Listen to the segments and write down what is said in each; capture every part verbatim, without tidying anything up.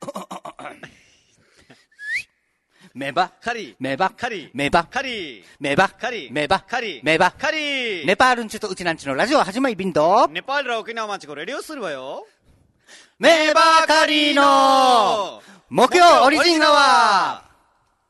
メバカリメバカリメバカリメバカリメバカリメバカリネパールンチュとうちなんちのラジオ始まりビンドネパールら沖縄町これレオするわよ。 メバカリの木曜オリジンアワー。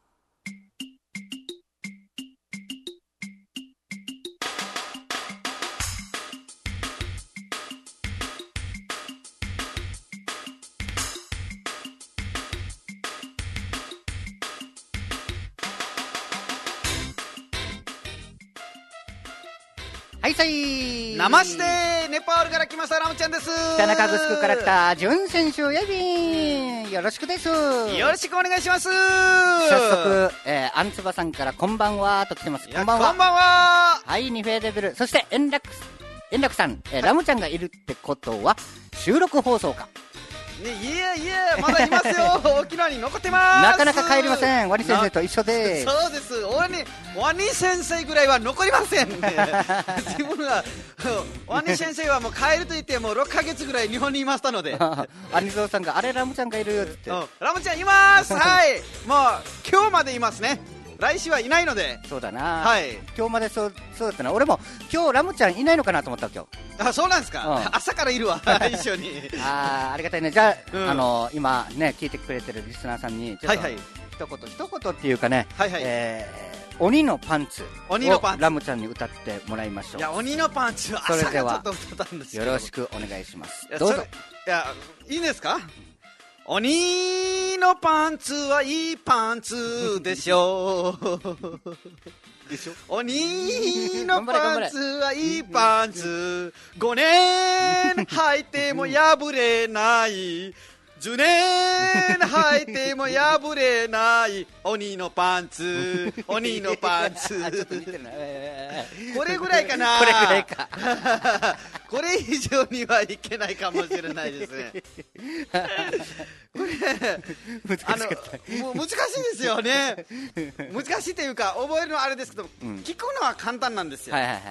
はいさい生してネパールから来ましたラムちゃんです。 北中城から来た準選手やびんよろしくです。よろしくお願いします。 早速、えー、アンツバさんからこんばんはと来てます。こんばんは。 こんばんは。 はい、ニフェーデブル。そして円楽円楽さん、えー、ラムちゃんがいるってことは収録放送かね、いやいやまだいますよ沖縄に残ってます。 なかなか帰りません。ワニ先生と一緒でそうです。ワニワニ先生ぐらいは残りませんね自分がワニ先生はもう帰ると言ってもうろっかげつぐらい日本にいましたのでアニゾウさんがあれラムちゃんがいるよって言って、 ラムちゃんいますはいもう今日までいますね。来週はいないので。 そうだな、 はい、 今日までそう、そうだったな。俺も今日ラムちゃんいないのかなと思った今日。 あ、そうなんですか、 うん、 朝からいるわ一緒にあーありがたいね。じゃあ、うん、あのー、今ね聞いてくれてるリスナーさんにちょっと、はいはい、一言一言っていうかね、はいはい、えー、鬼のパンツをラムちゃんに歌ってもらいましょう。 いや鬼のパンツは朝からちょっと歌ったんですけど、 よろしくお願いします。どうぞ。 いやいいんですか。鬼のパンツはいいパンツでしょでしょ鬼のパンツはいいパンツごねん履いても破れないじゅうねん履いても破れない鬼のパンツ鬼のパンツこれぐらいかな。 これぐらいかこれ以上にはいけないかもしれないですねこれ難しかったもう難しいですよね難しいというか覚えるのはあれですけど、うん、聞くのは簡単なんですよ、はいはいはい、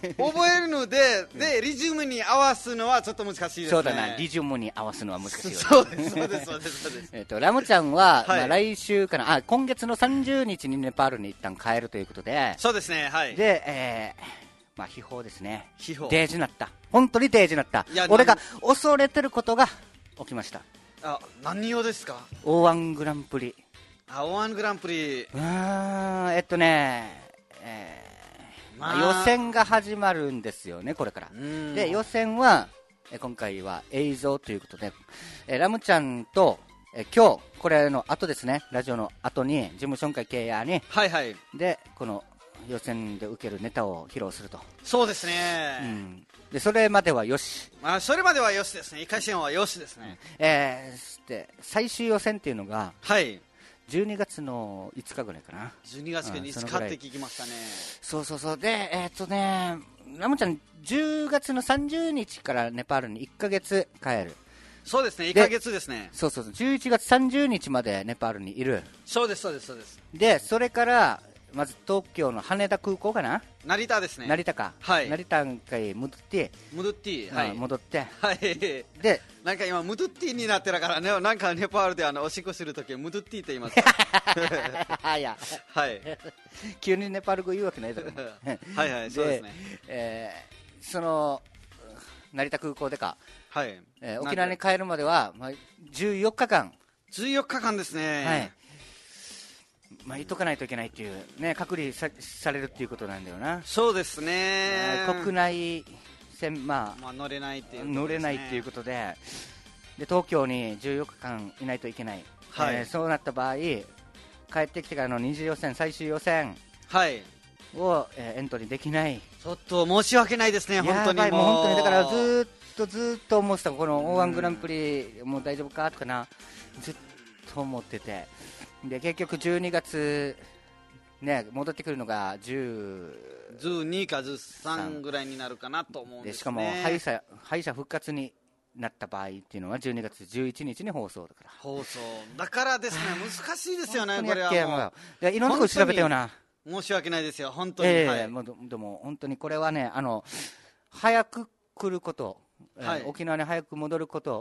覚えるので、でリズムに合わすのはちょっと難しいですね。 そうだな、リズムに合わすのは難しいよね。 そうですそうですそうですそうですえっとラムちゃんは、はい、まあ、来週かなあ今月のさんじゅうにちにネパールに一旦帰るということで。 そうですね、はい。 で、えーまあ、秘宝ですね。 秘宝デージになった。本当にデージになった。俺が恐れてることが起きました。 あ、何をですか。 オーワングランプリ。 あ、オーワングランプリ。 うーん、えっとね、えーまあ、予選が始まるんですよね、これから。で、予選は、え今回は映像ということで、えラムちゃんと、え今日、これの後ですね、ラジオの後に、事務所会契約に、 はいはい。 で、この、予選で受けるネタを披露すると。 そうですね、うん、 でそれまではよし、 あ、それまではよしですね。いっかい戦はよしですね、 うん、えー、で最終予選っていうのが、 はい、 じゅうにがつのいつかぐらいかな。 じゅうにがつのいつかって聞きましたね。 そうそうそう。でえー、っとねラムちゃんじゅうがつのさんじゅうにちからネパールにいっかげつ帰る。 そうですね、いっかげつですね。 そうそうそう、じゅういちがつさんじゅうにちまでネパールにいる。 そうですそうですそうです。 でそれからまず東京の羽田空港かな、 成田ですね。 成田か、はい、成田に戻って戻って、はい、 戻って、 はい、 でなんか今ムドッティになってるからね、なんかネパールであのおしっこするときムドッティって言いますいや、 はい、 急にネパール語言うわけないだろはいはい、そうですね。 えー、その成田空港でか、 はい、 えー、沖縄に帰るまでは、まあ、じゅうよっかかんじゅうよっかかんですね。 はい、まあ、いとかないといけないっていう、ね、隔離 さ, されるっていうことなんだよな。 そうですね、 国内線、まあまあ、乗れないっていう、 ね、乗れないっていうことで、で東京にじゅうよっかかんいないといけない、はい、えー、そうなった場合帰ってきてからの二次予選最終予選を、えー、エントリーできない。 ちょっと申し訳ないですね、本当に。もうもう本当にだからずっとずっと思ってた、この オーワン グランプリもう大丈夫かとかな、ずっと思ってて、で結局じゅうにがつ、ね、戻ってくるのがじゅうにかじゅうさんぐらいになるかなと思うんです、ね、 でしかも敗者、敗者復活になった場合っていうのはじゅうにがつじゅういちにちに放送だから。 放送だからですね、難しいですよね、これはもう。いろんなところ調べたよな。 申し訳ないですよ、本当に。 えーはい、 もうでも本当にこれはね、あの早く来ること、はい、えー、沖縄に早く戻ること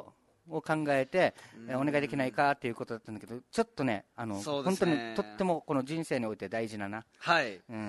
を考えて、えお願いできないかっていうことだったんだけど、ちょっとね、あの、本当にとってもこの人生において大事なな、 はい、 うん、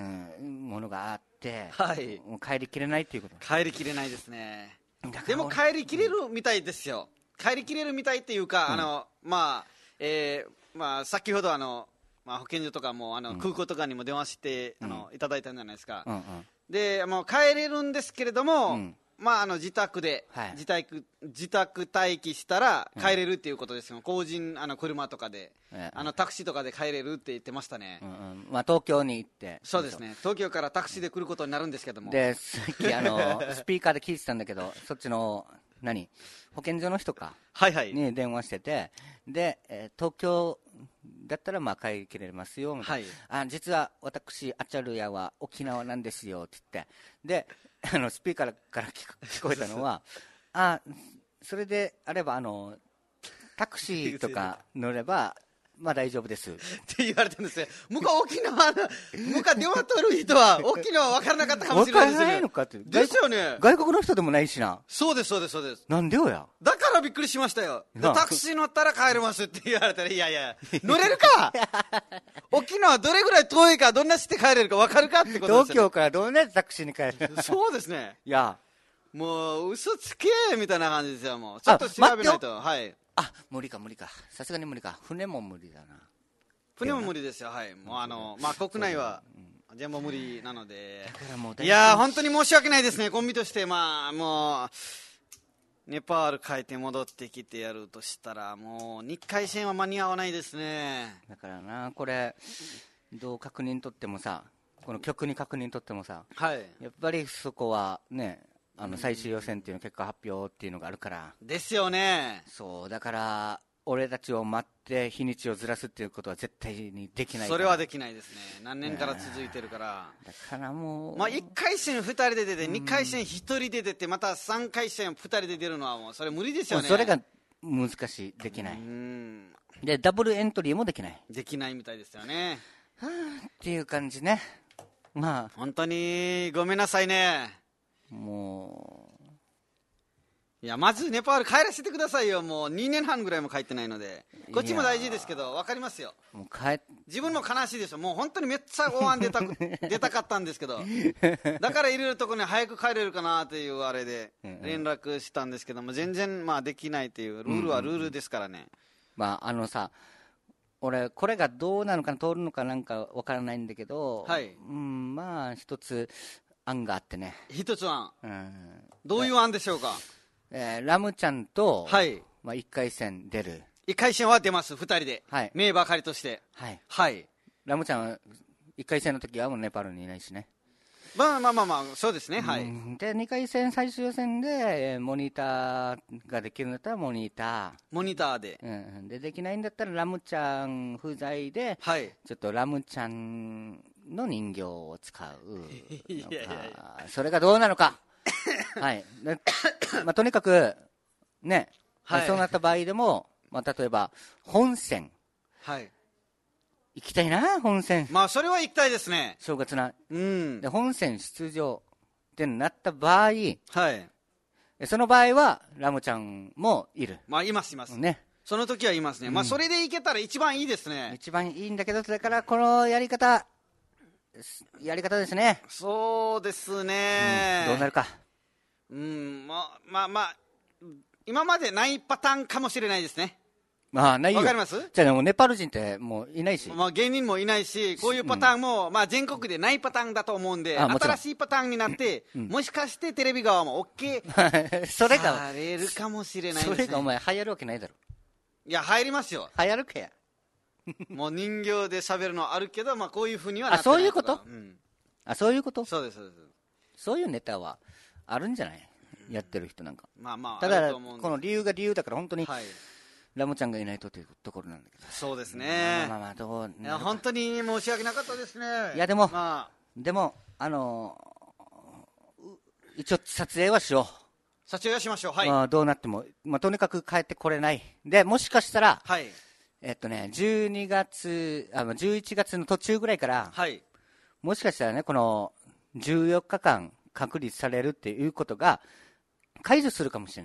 ものがあって、 はい、 もう帰りきれないっていうこと。 帰りきれないですね。でも帰りきれるみたいですよ。帰りきれるみたいっていうか、うん、あのまあえーまあ、先ほどあの、まあ、保健所とかもあの、うん、空港とかにも電話して、うん、あのいただいたんじゃないですか、うんうん、でもう帰れるんですけれども、うんまあ、あの自宅で、はい、自宅自宅待機したら帰れるっていうことですよ、うん、個人あの車とかで、ええ、あのタクシーとかで帰れるって言ってましたね、 うんうんまあ、東京に行ってそうですね、東京からタクシーで来ることになるんですけども、 でさっきあのスピーカーで聞いてたんだけど、そっちの何保健所の人か、 はいはい、 に電話してて、で、えー、東京だったらまあ帰りきれますよみたいな、はい、あ実は私アチャルヤは沖縄なんですよって言って、であのスピーカーから聞こえたのはあそれであればあのタクシーとか乗ればまあ大丈夫ですって言われたんですよ。向こう沖縄の向こう電話取る人は沖縄分からなかったかもしれないですよね。分からないのかってですよね。外国の人でもないしな。 そうですそうですそうです。 なんでよや。 だからびっくりしましたよ。タクシー乗ったら帰れますって言われたらいやいや乗れるか沖縄どれぐらい遠いかどんなして帰れるか分かるかってことですよね。 東京からどんなタクシーに帰るそうですね。 いやもう嘘つけみたいな感じですよ。もうちょっと調べないと。はいあ無理か無理かさすがに無理か。船も無理だな。 船も無理ですよ。はいもうあのまあ国内は全部無理なので、 だからもういやー本当に申し訳ないですね。コンビとしてまあもうネパール帰って戻ってきてやるとしたらもう日海線は間に合わないですね。 だからなこれどう確認取ってもさ、この曲に確認取ってもさ、はい、やっぱりそこはねあの最終予選っていうの結果発表っていうのがあるからですよね。 そうだから俺たちを待って日にちをずらすっていうことは絶対にできないから。 それはできないですね。何年から続いてるから、 だからもう、 まあ、いっかい戦ふたりで出てにかい戦ひとりで出てまたさんかい戦ふたりで出るのはもうそれ無理ですよね。 それが難しい。できない。うんでダブルエントリーもできないできないみたいですよね。 はあっていう感じね。まあ本当にごめんなさいね。 もういやまずネパール帰らせてくださいよ。もうにねんはんぐらいも帰ってないので。こっちも大事ですけど分かりますよ。もう帰自分も悲しいですよ。もう本当にめっちゃ大安出た出たかったんですけどだからいるところに早く帰れるかなというあれで連絡したんですけども全然まあできないというルールはルールですからね、うんうんうん、 まああのさ俺これがどうなのかな通るのかなんか分からないんだけど、はいうん、まあ一つ案があってね。 一つ案、うん、どういう案でしょうか。 えー、ラムちゃんと、はいまあ、いっかい戦出る。 いっかい戦は出ますふたりで、はい、名ばかりとして、 はいはい、ラムちゃんはいっかい戦の時はもうネパールにいないしね。 まあまあまあまあそうですね、うん、はいでにかい戦最終予選で、えー、モニターができるんだったらモニターモニターで、 うん、でできないんだったらラムちゃん不在で、はい、ちょっとラムちゃんの人形を使ういやいやいやそれがどうなのかはいまあ、とにかくね、はい、そうなった場合でも、まあ、例えば本戦、はい、行きたいな本戦。 まあそれは行きたいですね。 正月な、うん、で本戦出場ってなった場合、はい、その場合はラムちゃんもいる。 まあいますいますね。その時はいますね、うん、まあそれでいけたら一番いいですね。 一番いいんだけどそれからこのやり方やり方ですね。 そうですね、 うん、どうなるか。 うんまあまあまあ今までないパターンかもしれないですね。 まあないよ。 わかります。 じゃあもうネパール人ってもういないし、 まあ、芸人もいないしこういうパターンも、うんまあ、全国でないパターンだと思うんで新しいパターンになって、うん、もしかしてテレビ側も OK それがされるかもしれないですね。 それがお前流行るわけないだろ。 いや入りますよ。 流行るかやもう人形で喋るのあるけど、まあ、こういうふうにはなってない。あそういうこと、うん、あそういうことそうですそうです。 そういうネタはあるんじゃない、うん、やってる人なんか。 まあまあただこの理由が理由だから本当に、はい、ラムちゃんがいないとというところなんだけど。 そうですね。 まあまあまあどういや本当に申し訳なかったですね。 いやでも、まあ、でもあのー、一応撮影はしよう。 撮影はしましょう。はい。 まあ、どうなっても、まあ、とにかく帰ってこれないで、もしかしたら、 はい、 えっとねじゅうにがつあじゅういちがつの途中ぐらいから、はい、もしかしたらねこのじゅうよっかかん隔離されるっていうことが解除するかもしれない。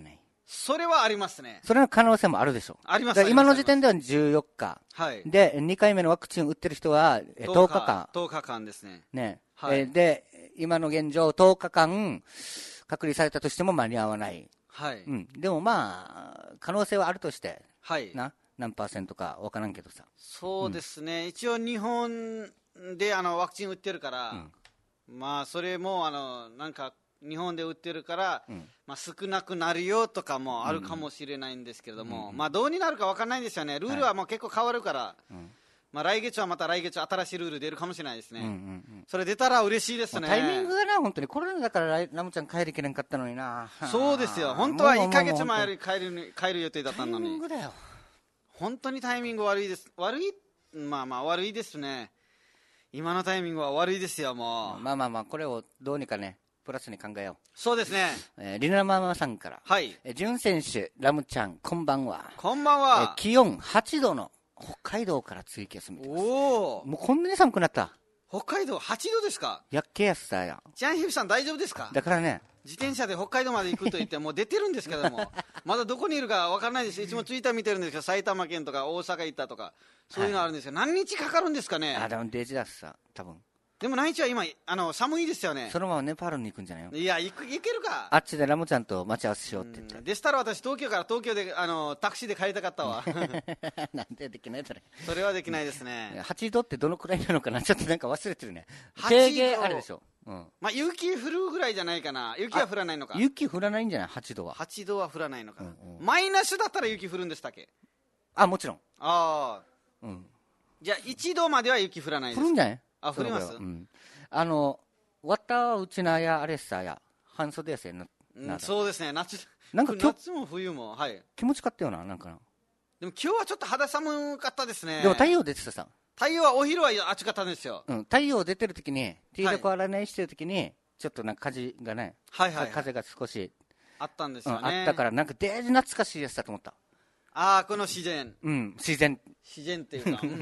それはありますね。 それの可能性もあるでしょ。 あります。 今の時点ではじゅうよっか。 はい。 で、にかいめのワクチン打ってる人はとおかかん。 とおかかんですね。 ね。 はい、 えで、今の現状とおかかん隔離されたとしても間に合わない。 はい。 うん。でもまあ、可能性はあるとして。 はい。 な。何パーセントかわからんけどさ。 そうですね。うん、一応日本であのワクチン打ってるから、うん、まあそれもあの、なんか、日本で売ってるから、うん、まあ、少なくなるよとかもあるかもしれないんですけれども、うん、まあ、どうになるか分からないんですよね、ルールはもう結構変わるから、はい、まあ、来月はまた来月、新しいルール出るかもしれないですね、うんうんうん、それ出たら嬉しいですね。 タイミングがな、本当にコロナだからラムちゃん帰りきれんかったのにな。 そうですよ、本当はいっかげつまえより帰る帰る予定だったのに、 タイミングだよ、 本当にタイミング悪いです、悪い、まあまあ悪いですね、今のタイミングは悪いですよ、もう。 まあまあまあ、これをどうにかね。プラスに考えよう。 そうですね。 えー、リナママさんから。 はい。 えー、ジュン選手、ラムちゃん、こんばんは。 こんばんは。 えー、気温はちどの北海道からツイキャス見てます。 おお。 もうこんなに寒くなった。 北海道はちどですか。 やっけやすさや。 ジャンヒフさん大丈夫ですか。 だからね。 自転車で北海道まで行くと言ってもう出てるんですけどもまだどこにいるか分からないです。いつもツイッター見てるんですけど、埼玉県とか大阪行ったとかそういうのあるんですよ、はい、何日かかるんですかね。 あ、でもデジだしさ、多分。 でも内地は今あの寒いですよね。 そのままネパールに行くんじゃないの。 いや、行く行けるか。 あっちでラムちゃんと待ち合わせしようって言った。 でしたら私東京から東京であのタクシーで帰りたかったわなんでできないそれ。 それはできないですね。 はちどってどのくらいなのかな、ちょっとなんか忘れてるね。定芸あるでしょ。うん、 まあ雪降るぐらいじゃないかな。雪は降らないのか。 雪降らないんじゃない。はちどははちどは降らないのか、 うんうん、 マイナスだったら雪降るんでしたっけ。 あ、もちろん。 ああ、うん、じゃあいちどまでは雪降らないですか。 降るんじゃない。 あ、降ります。 うん、あのわたうちなやあれさや半袖やせんな、 うん、そうですね。夏なんか夏も冬も、はい、 気持ちかったよな。なんかな。 でも今日はちょっと肌寒かったですね。 でも太陽出てたさ。 太陽はお昼は暑かったんですよ、 うん、太陽出てる時に T シャツ洗いないしてる時に、はい、ちょっとなんか風がね、はいはいはい、風が少しあったんですよね、 うん、あったからなんかデージ懐かしいやつだと思った。 ああ、この自然、 うん、自然自然っていうか、うん、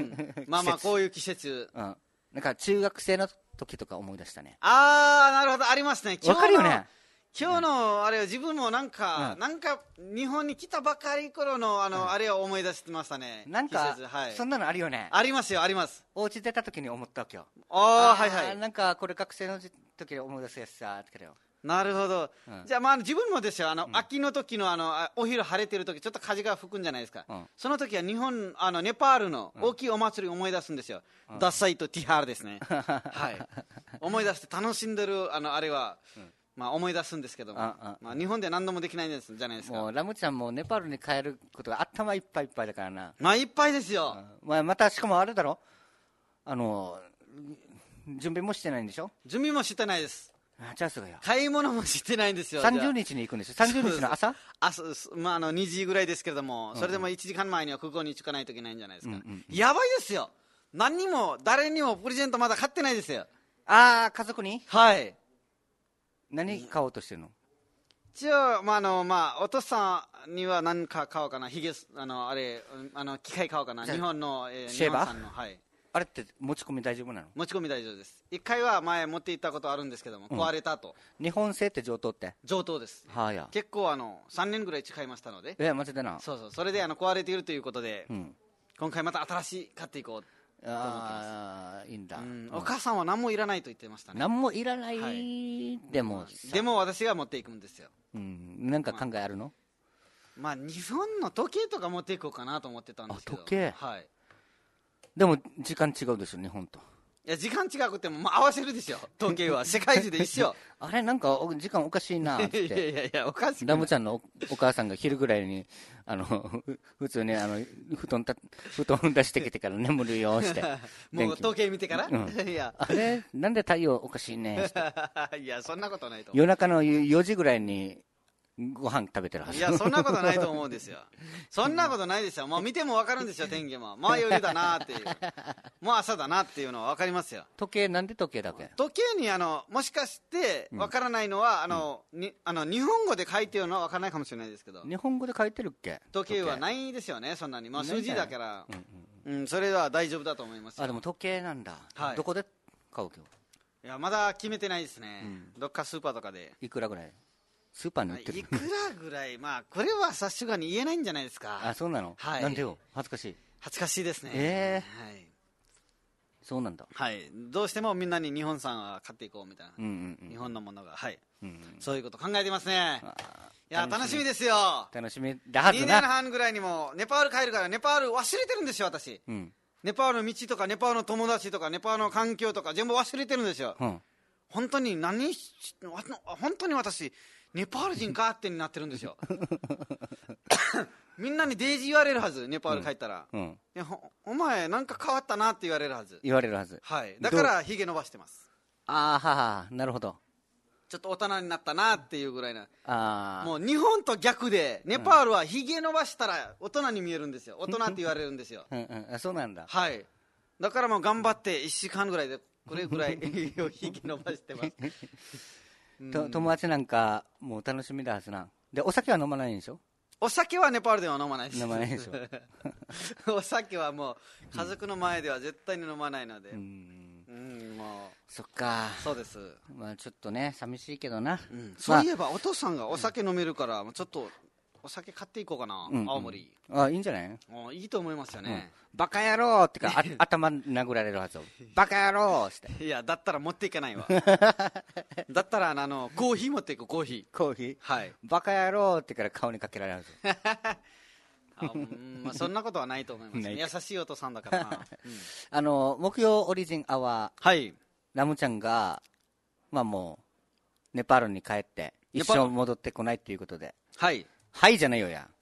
まあまあこういう季節、 うん、なんか中学生の時とか思い出したね。 ああ、なるほど、ありますね。 わかるよね。 今日のあれは自分もなんか、うん、なんか日本に来たばかり頃のあの、うん、あれを思い出してましたね。 なんか、はい、そんなのあるよね。 ありますよ、あります。 お家出た時に思ったわけよ。 ああ、はいはい。 なんかこれ学生の時に思い出すやつさってけど。 なるほど、うん、じゃあ、まあ、自分もですよ、あの、うん、秋の時のあのお昼晴れてる時ちょっと風が吹くんじゃないですか、うん、その時は日本あのネパールの大きいお祭りを思い出すんですよ、うん、ダッサイとティハールですねはい思い出して楽しんでるあのあれは、まあ、思い出すんですけども、まあ、日本で何度もできないんですじゃないですか。 もうラムちゃんもネパールに帰ることが頭いっぱいいっぱいだからな。 まあいっぱいですよ、 まあ、またしかもあれだろ、あの準備もしてないんでしょ。 準備もしてないです。 あ、チャンスがよ。 買い物もしてないんですよ。 さんじゅうにちに行くんですよ。さんじゅうにちの朝朝、まあ、あのにじぐらいですけれども、うんうん、それでもいちじかんまえには空港に着かないといけないんじゃないですか、うんうんうん、やばいですよ。何にも誰にもプレゼントまだ買ってないですよ。 ああ、家族に。 はい。 何買おうとしてるの。 一応、まああのまあ、お父さんには何か買おうかな。ひげあのあれあの機械買おうかな。日本の、えー、 シェーバー日本産の、はい、 あれって持ち込み大丈夫なの。 持ち込み大丈夫です。一回は前持って行ったことあるんですけども、うん、壊れたと。 日本製って上等って。 上等です、 はあ、や結構あのさんねんぐらい使いましたので。 えマジでな。 そうそう、それであの壊れているということで、うん、今回また新しい買っていこうと思ってます。 ああ、いいんだ、うん、 お母さんは何もいらないと言ってましたね。 何もいらない、はい、でもでも私が持っていくんですよ、 うん、なんか考えあるの。 まあ、まあ、日本の時計とか持っていこうかなと思ってたんですけど。 時計、 はい、でも時間違うでしょ日本と。 いや時間違くても、まあ、合わせるですよ時計は世界中で一緒あれなんか時間おかしいなっていやいやいやおかしい。 ラムちゃんの お, お母さんが昼ぐらいにあの普通にあの布団た布団出してきてから眠るよしてもう時計見てから、うん、 いやあれなんで太陽おかしいねいやそんなことないと思う。 夜中のよじぐらいにご飯食べてるはず。 いやそんなことないと思うんですよそんなことないですよ。もう見ても分かるんですよ天気も。まあ夜だなっていうもう朝だなっていうのは分かりますよ。 時計なんで時計だけ。 時計にあのもしかして分からないのは、うん、あのにあの日本語で書いてるのは分からないかもしれないですけど。 日本語で書いてるっけ。 時計はないですよねそんなに。まあ数字だから、うんうんうん、それは大丈夫だと思いますよ。 あでも時計なんだ、はい、どこで買う今日。 いやまだ決めてないですね、うん、どっかスーパーとかで。 いくらぐらい。 スーパーに売ってる。 いくらぐらい、まあ、これはさすがに言えないんじゃないですか。 あ、そうなの、 はい、 なんでよ、恥ずかしい。 恥ずかしいですね。 えー、 はい。 そうなんだ。 はい。どうしてもみんなに日本産は買っていこうみたいな。 うんうんうん、 日本のものが。はい。 うんうん、 そういうこと考えてますね。いや、楽しみですよ。楽しみだはずな。 にねんはんぐらいにもネパール帰るから、ネパール忘れてるんですよ、私。うん、ネパールの道とか、ネパールの友達とか、ネパールの環境とか、全部忘れてるんですよ。うん、本当に何し、本当に私、ネパール人かってなってるんですよ。みんなにデイジー言われるはず、ネパール帰ったら。うんうん、いや お, お前、なんか変わったなって言われるはず。 言われるはず。 はい。だから、ひげ伸ばしてます。 ああ、はは、なるほど。 ちょっと大人になったなっていうぐらいな。あもう日本と逆で、ネパールはひげ伸ばしたら大人に見えるんですよ。大人って言われるんですよ。 うんうん、あ、そうなんだ。 はい。だからもう頑張っていっしゅうかんぐらいで、これぐらいひげ伸ばしてます。 と友達なんかもう楽しみだはずな。で、お酒は飲まないんでしょ？ お酒はネパールでは飲まないです。 飲まないでしょ。お酒はもう家族の前では絶対に飲まないので。うん、うん、もうそっか。 そうです。 まあちょっとね、寂しいけどな。 うん、そういえばお父さんがお酒飲めるから、ちょっとお酒買っていこうかな、うんうん、青森。 あ、いいんじゃない？ あ、いいと思いますよね。 うん、バカ野郎ってかあ頭殴られるはず。バカ野郎って。 いや、だったら持っていかないわ。だったらあのコーヒー持っていく。コーヒー。 コーヒー。 はい。 バカ野郎ってから顔にかけられるはず。 あ、うん、まあ、そんなことはないと思います、ね、優しいお父さんだからな。うん、 あの木曜オリジンアワー、はい、ラムちゃんが、まあ、もうネパールに帰って一生戻ってこないということで、はいはいじゃないよや。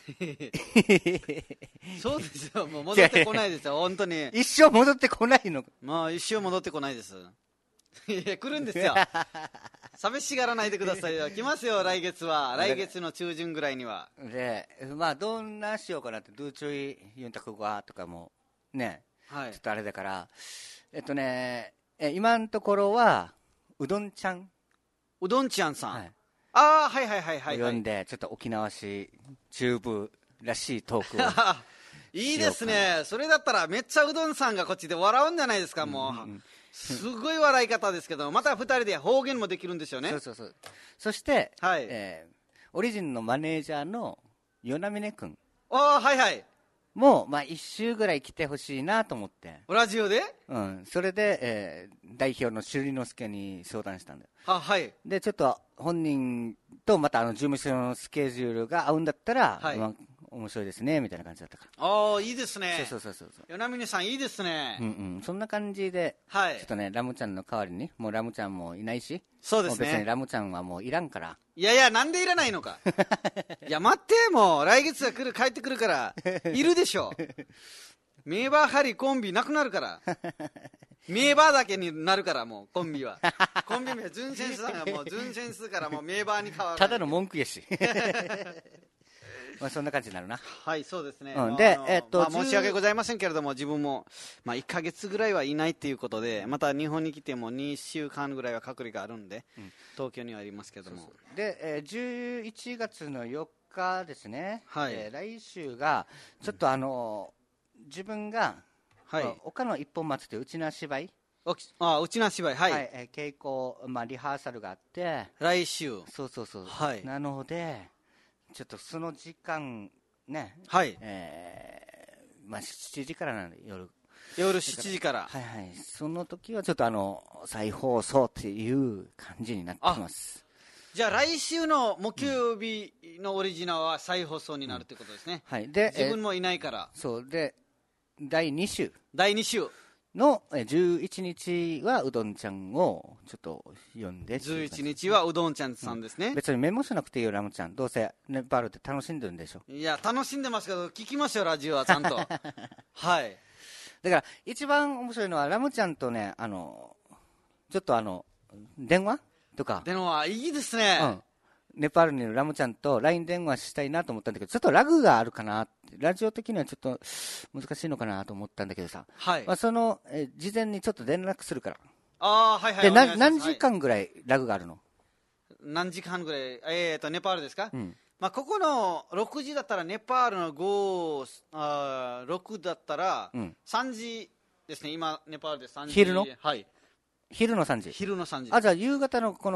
そうですよ、もう戻ってこないですよ、本当に。 一生戻ってこないの。 まあ一生戻ってこないです。いや、来るんですよ。寂しがらないでくださいよ。来ますよ、来月は。来月の中旬ぐらいには。 で、まあどんなしようかなって、ドゥーチョイユンタクゴアとかもね、はい、ちょっとあれだから、えっとね、え今のところはうどんちゃん、 うどんちゃんさん、はい、ああ、はいはいはいはい、 読んで、ちょっと沖縄市中部らしいトークをいいですね。それだったらめっちゃうどんさんがこっちで笑うんじゃないですか。もう、うんうん、すごい笑い方ですけど、またふたりで方言もできるんですよね。 そうそうそう。そして、はい、えー、オリジンのマネージャーの与那峰君、 ああ、はいはい、 もう、まあ、いっ週ぐらい来てほしいなと思って、 ラジオで、 うん、それで、えー、代表の朱里之助に相談したんだよ。 あ、はい、 でちょっと本人とまたあの事務所のスケジュールが合うんだったら、はい、まあ、面白いですねみたいな感じだったから。 ああ、いいですね。 そうそうそうそう。 与那峰さんいいですね。 うんうん、そんな感じで、はい、ちょっとね、ラムちゃんの代わりに、もうラムちゃんもいないし、 そうですね、 別にラムちゃんはもういらんから。 いやいや、なんでいらないのか。いや、待って、もう来月が来る、帰ってくるからいるでしょ。メーバーハリコンビなくなるから。メーバーだけになるから、もうコンビは。コンビ名ズンセンスさんがもうズンセンスからもうメーバーに変わる。 ただの文句やし。まあそんな感じになるな。 はい、そうですね。 うん、で、えっと、 まあ、申し訳ございませんけれども、自分も、まあ、いっかげつぐらいはいないっていうことで、また日本に来てもにしゅうかんぐらいは隔離があるんで、うん、東京にはいますけども。そうそうで、えー、じゅういちがつのよっかですね、はい、えー、来週が、ちょっとあのー、自分が、はい、岡野一本松といううちな芝居、 あ、うちな芝居、はい、はい、 えー、稽古、まあ、リハーサルがあって、 来週、 そうそうそう、はい、なので、ちょっとその時間ね、 はい、 えー、まあしちじからなんで、夜夜しちじから、 はいはい、その時はちょっとあの再放送っていう感じになってます。 じゃあ来週の木曜日のオリジナルは再放送になるということですね。 うん、はい、で自分もいないから、 えー、そうでだいに週だいに週のじゅういちにちはうどんちゃんをちょっと読んで、 じゅういちにちはうどんちゃんさんですね、 うん、別にメモしなくていいよ、ラムちゃん、どうせネパールって楽しんでるんでしょ。 いや、楽しんでますけど、聞きますよ、ラジオはちゃんと。はい、 だから一番面白いのはラムちゃんとね、あのちょっとあの電話とか、 電話いいですね、うん、 ネパールにいるラムちゃんと ライン 電話したいなと思ったんだけど、ちょっとラグがあるかなって、ラジオ的にはちょっと難しいのかなと思ったんだけどさ、はい、まあ、そのえ事前にちょっと連絡するから。 あ、はいはい、 でな何時間ぐらいラグがあるの？ 何時間ぐらい、えー、とネパールですか、うん、まあ、ここのろくじだったらネパールのご、あろくだったらさんじですね、今ネパールでさんじ、 昼の、 はい、 昼のさんじ、 昼のさんじ、 あ、じゃあ夕方のこの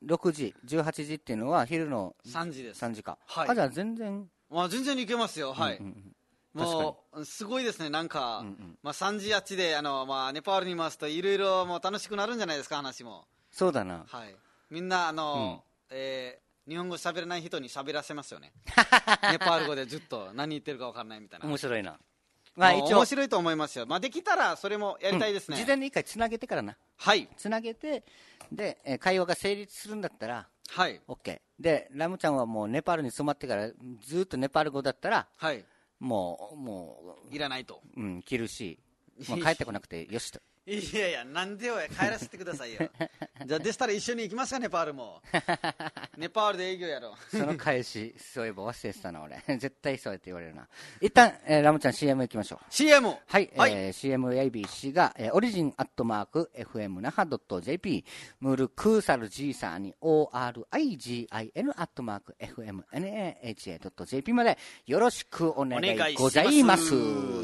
ろくじ、じゅうはちじっていうのは昼のさんじです。 さんじか。 はい。 あ、じゃあ全然。 まあ全然いけますよ。はい。 うんうんもう、すごいですね。なんか、うんうん、まあさんじ、あっちで、あの、まあネパールにいますと、いろいろもう楽しくなるんじゃないですか、話も。 そうだな。 はい。みんな、あの、うん、えー、日本語喋れない人に喋らせますよね。ネパール語でずっと何言ってるか分かんないみたいな。 面白いな。 まあ一応面白いと思いますよ。まあできたらそれもやりたいですね。 うん、事前に一回つなげてからな。 はい。 つなげて、で、えー、会話が成立するんだったら、 はい。 OK。で、ラムちゃんはもうネパールに染まってからずっとネパール語だったら、 はい。 もう、もう、いらないと。 うん、切るし、もう帰ってこなくてよしと。 いやいや、なんでよ、帰らせてくださいよ。じゃあ、でしたら一緒に行きますか、ネパールも。ネパールで営業やろう。 その返し、そういえば忘れてたな、俺。絶対そうやって言われるな。一旦、えー、ラムちゃん シーエム 行きましょう。 シーエム? はい、はい、えー、シーエムエービーシー が、えー、オリジンアットマーク エフエムナハドットジェーピー、ムルクーサルジーサーに オーアールアイジーアイエヌ アットマーク エフエムエヌエーエイチエードットジェーピー までよろしくお願いございます。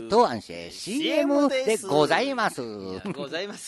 と、安心 シーエム でございます。 ございます。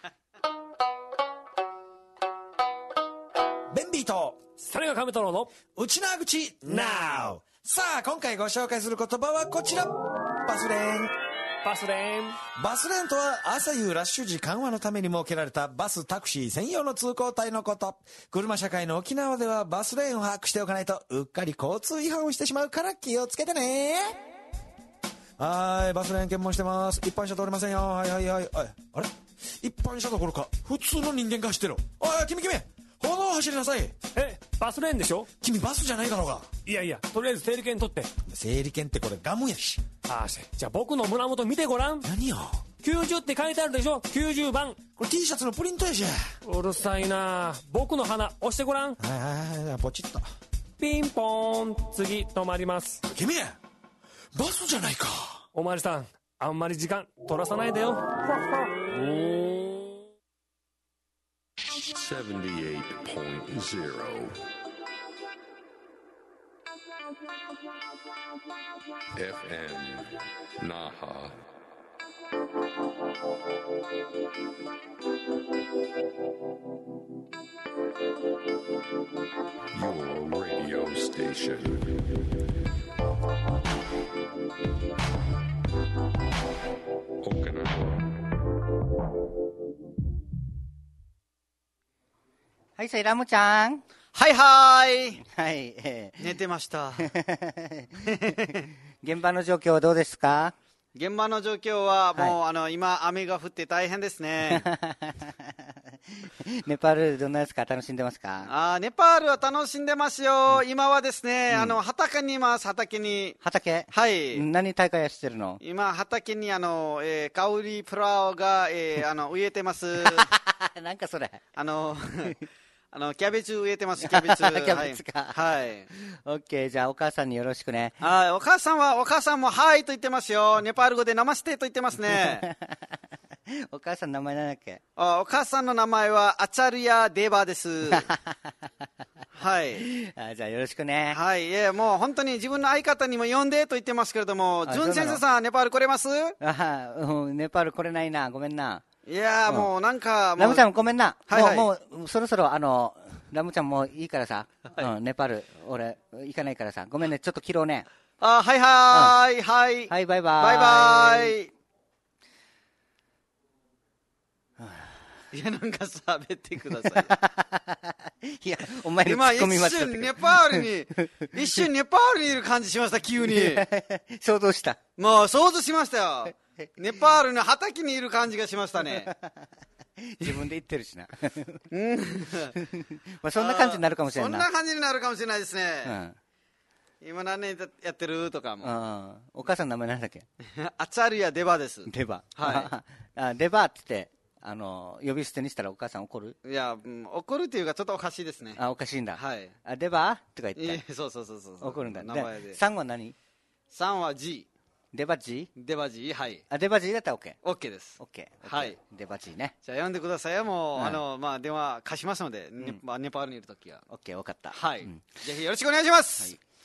ベンビーとサネガカメ太郎の内縄口 ナウ。 さあ今回ご紹介する言葉はこちら。バスレーン。 バスレーン。 バスレーンとは朝夕ラッシュ時緩和のために設けられたバスタクシー専用の通行帯のこと。車社会の沖縄ではバスレーンを把握しておかないとうっかり交通違反をしてしまうから気をつけてね。はい、バスレーン検問してます。一般車通れませんよ。はいはいはい。あれ、一般車どころか普通の人間が走ってる。おい君君、歩道を走りなさい。 え、バスレーンでしょ。 君バスじゃないだろうが。 いやいや、とりあえず整理券取って。 整理券ってこれガムやし。 ああ、じゃあ僕の胸元見てごらん。 何よ。 きゅうじゅうって書いてあるでしょ。きゅうじゅうばん。 これ T シャツのプリントやし。 うるさいな。僕の鼻押してごらん。 はいはいはい、ポチッと。 ピンポーン。次止まります。 君バスじゃないか。 おまわりさん、あんまり時間取らさないでよ。 セブンティエイトポイントゼロ エフエム Naha Your radio station Okinawa。 はい、それラムちゃん。 はいはい。 はい、えー、寝てました。 現場の状況はどうですか？ 現場の状況はもう、はい、あの今雨が降って大変ですね。 ネパールどんなですか？楽しんでますか？ あ、ネパールは楽しんでますよ。うん、今はですね、うん、あの畑にいます。畑に。 畑？ はい。 何大会やしてるの？ 今畑にあの、えー、カウリプラオが、えー、あの植えてます。 なんかそれ。 あの。あのキャベツ植えてます。キャベツ。キャベツか。 はい。 オッケー、じゃあお母さんによろしくね。 はい、お母さんはお母さんもはいと言ってますよ。ネパール語でナマステと言ってますね。 お母さんの名前なんだっけ？ あ、お母さんの名前はアチャルヤデーバーです。はい。 あ、じゃあよろしくね。 はい。えもう本当に自分の相方にも呼んでと言ってますけれども、ジュン先生さんネパール来れます？ あ、うん、ネパール来れないな。ごめんな。 いやー、うん、もうなんかもうラムちゃんごめんな、 はいはい、 もうもうそろそろあのラムちゃんもういいからさ、はい、うん、ネパール俺行かないからさ、ごめんね、ちょっと切ろうね。 あ、はいはい、うん、はいはい、バイバイバイバイ。いや、なんか喋ってください。 いや、お前に突っ込みました。 今一瞬ネパールに一瞬ネパールにいる感じしました。急に想像した。 もう想像しましたよ。ネパールの畑にいる感じがしましたね。 自分で言ってるしな。まあそんな感じになるかもしれない。 そんな感じになるかもしれないですね。うん、今何年やってるとかも。 あ、お母さんの名前なんだっけ？ アチャルヤデバです。 デバ。 はい。 あ、デバって言ってあの呼び捨てにしたらお母さん怒る？ いや、うん、怒るっていうかちょっとおかしいですね。 あ、おかしいんだ。 はい。 あ、デバとか言って。 そうそうそうそう。 怒るんだ。 名前で。 さんは何？ さんは G。 デバジー？ デバジー、はい。 あ、デバジーだったら OK。 OK です。 OK。 はい。 デバジーね。 じゃあ呼んでくださいよ。もう、うん、あの、まあ、電話貸しますので、うん、ネ, まあ、ネパールにいるときは。 OK、分かった。 はい、うん。ぜひよろしくお願いします。はい。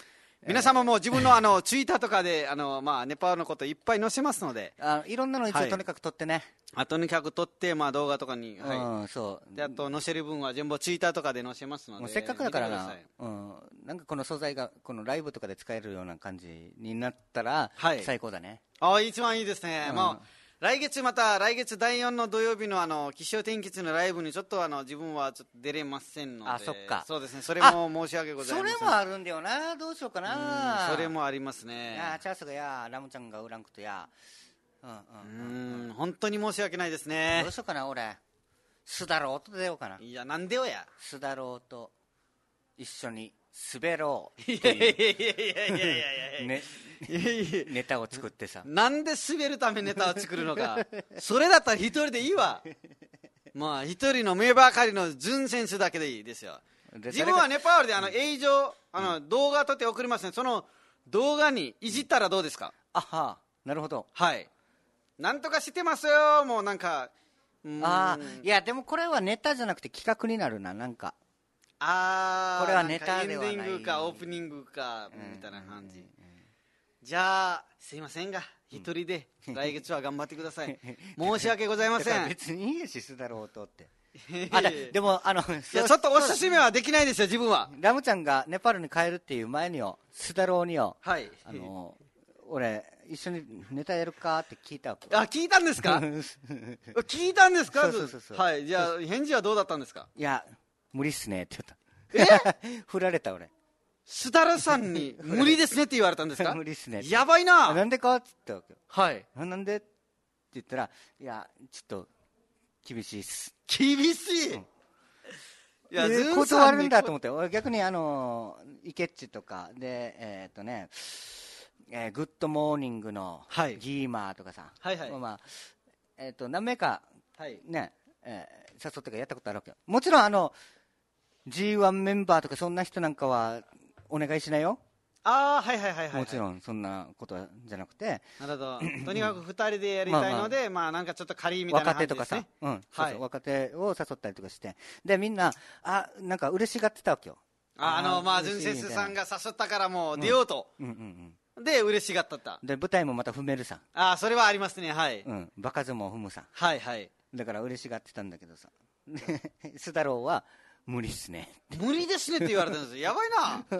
皆様も自分のあのツイッターとかであの、まあ、ネパールのこといっぱい載せますので、 あいろんなの一はい応とにかく撮ってね、 あとにかく撮って、まあ、動画とかに、 うはん、そうい、であと載せる分は全部ツイッターとかで載せますので、 もうせっかくだからな見てくさい、 うん、なんかこの素材がこのライブとかで使えるような感じになったら、 はい最高だね。 あ一番いいですね、 うんもう来月また来月だいよんの土曜日のあの気象天気痛のライブにちょっとあの自分はちょっと出れませんので、 あそっかそうですね、それも申し訳ございそません。 れもあるんだよな、どうしようかうんな。 それもありますね。 いやチャンスがやラムちゃんがおらんくとや、うんうんううんん本当に申し訳ないですどねう。しようかな、俺スダローと出ようかな。 いやなんでよや。 スダローと一緒に滑ろういやいやいやいやいやいやいやねいやいやネタを作ってさ、 なんで滑るためネタを作るのかそれだったら一人でいいわ。まあ一人の名ばかりの純選手だけでいいですよ。 で自分はネパールであの映像あの動画撮って送りますね。その動画にいじったらどうですか。 あはなるほど。 はいなんとかしてますよ。もうなんかうーんああいやでもこれはネタじゃなくて企画になるな、なんかあーこれはネタではないんかエンディングかオープニングかみたいな感じ、じゃあすいませんが一人で来月は頑張ってください申し訳ございまだからせん。 別にいいやしスダローとっていあだでもあのやちょっとおすすめはできないですよ自分は。 ラムちゃんがネパールに帰るっていう前によスダローによはいあの俺一緒にネタやるかって聞いたわけあ聞いたんですか聞いたんですか。 そうそうそうそうはいじゃあ返事はどうだったんですか。 いや無理っすねって言った振られた俺スダルさんに無理ですねって言われたんですか無理っすねってやばいな。 あなんでかって言ったわけよ。 はいあなんでって言ったらいやちょっと厳しいっす厳しい、いやでズンさ断るんにんだと思って俺逆にあのイケッチとかでえっ、とね、えーグッドモーニングのはいギーマーとかさ、 はいはいまあえっ、と何名かはいね、えー誘ってかやったことあるわけよ。もちろんあの ジーワン メンバーとかそんな人なんかはお願いしないよ、 ああはいはいはいはい、はい、 もちろんそんなことじゃなくてなるほどとにかくふたりでやりたいので、まあなんかちょっと仮みたいな若手感じですね。 とかさ、うんそうそうはい若手を誘ったりとかしてでみんなあなんか嬉しがってたわけよ。 ああのまあ嬉しい純先生さんみたいが誘ったからもう出ようと、 なうんうんで嬉しがったったうんで舞台もまた踏めるさ、 ああそれはありますねはい、 うん、場数も踏むさはいはいだから嬉しがってたんだけどさスダローは無理っすね無理ですねって言われたんですよやばい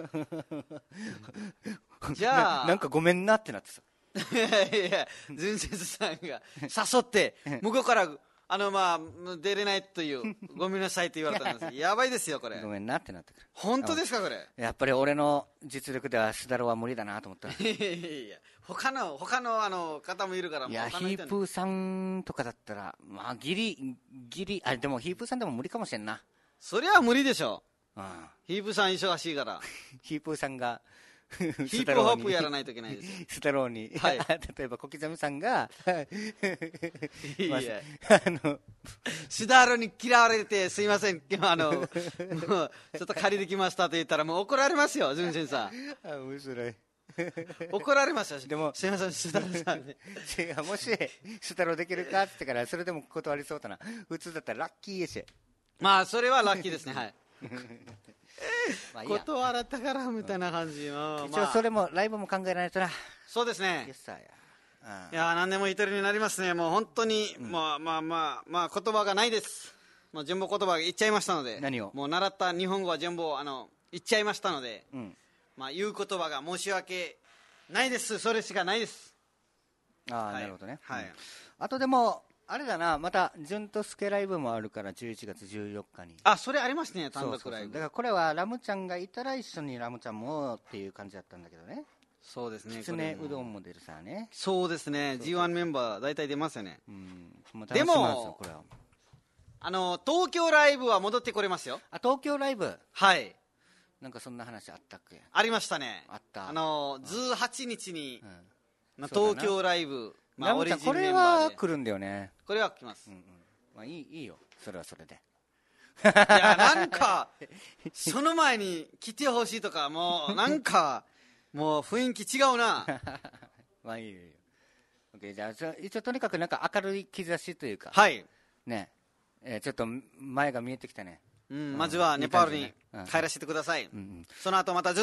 なじゃあななんかごめんなってなってさいやいや純先生さんが誘って向こうからあのまあ出れないというごめんなさいって言われたんですやばいですよこれごめんなってなってくる。 本当ですかこれやっぱり俺の実力ではスダローは無理だなと思ったらいやいやいや他の他のあの方もいるからいや他の人にヒープーさんとかだったらまあギリギリあでもヒープーさんでも無理かもしれんな、 それは無理でしょうん、 ヒープさん忙しいからヒープーさんがヒヒップホップやらないといけないですよスダローに、 はい例えば小刻みさんがいまあやあのシダールに嫌われてすいません今日あのもうちょっと借りてきましたと言ったらもう怒られますよ純真さんあ面白い怒られますよでもすいませんシダールさんに違うもしスダローできるかって言ってからそれでも断りそうだな普通だったらラッキーやし、 まあそれはラッキーですねはいまあいいや断られたからみたいな感じの、 一応それもライブも考えられないとなそうですねイエスサーや、うんいやー何でも一人になりますねもう本当に、まあまあまあまあ言葉がないですもう全部言葉が言っちゃいましたので何をもう習った日本語は全部あの言っちゃいましたので、 うんまあ言う言葉が申し訳ないですそれしかないですああ、 はいなるほどね、 はいうんあとでもあれだなまたジュンとスケライブもあるからじゅういちがつじゅうよっかにあそれありますね単そうそうそう独ライブだからこれはラムちゃんがいたら一緒にラムちゃんもっていう感じだったんだけどねそうですねきつねこれもうどんも出るさねそうですね ジーワン メンバー大体出ますよねうんもうでも楽しみなんですよこれはあの東京ライブは戻ってこれますよあ東京ライブはいなんかそんな話あったっけありましたねあったあのじゅうはちにちに、 うん東京ライブまあラムちゃんこれオリジンメンバーでは来るんだよねこれは来ますうんうんまあいいいいよそれはそれでいやなんかその前に来てほしいとかもうなんかもう雰囲気違うなまあいいよいいよ OK じゃあじゃあ一応とにかくなんか明るい兆しというかはい、 ねえーちょっと前が見えてきたねうん、まずはネパールにいい感じねうん帰らせてください、 うんうんその後またずっと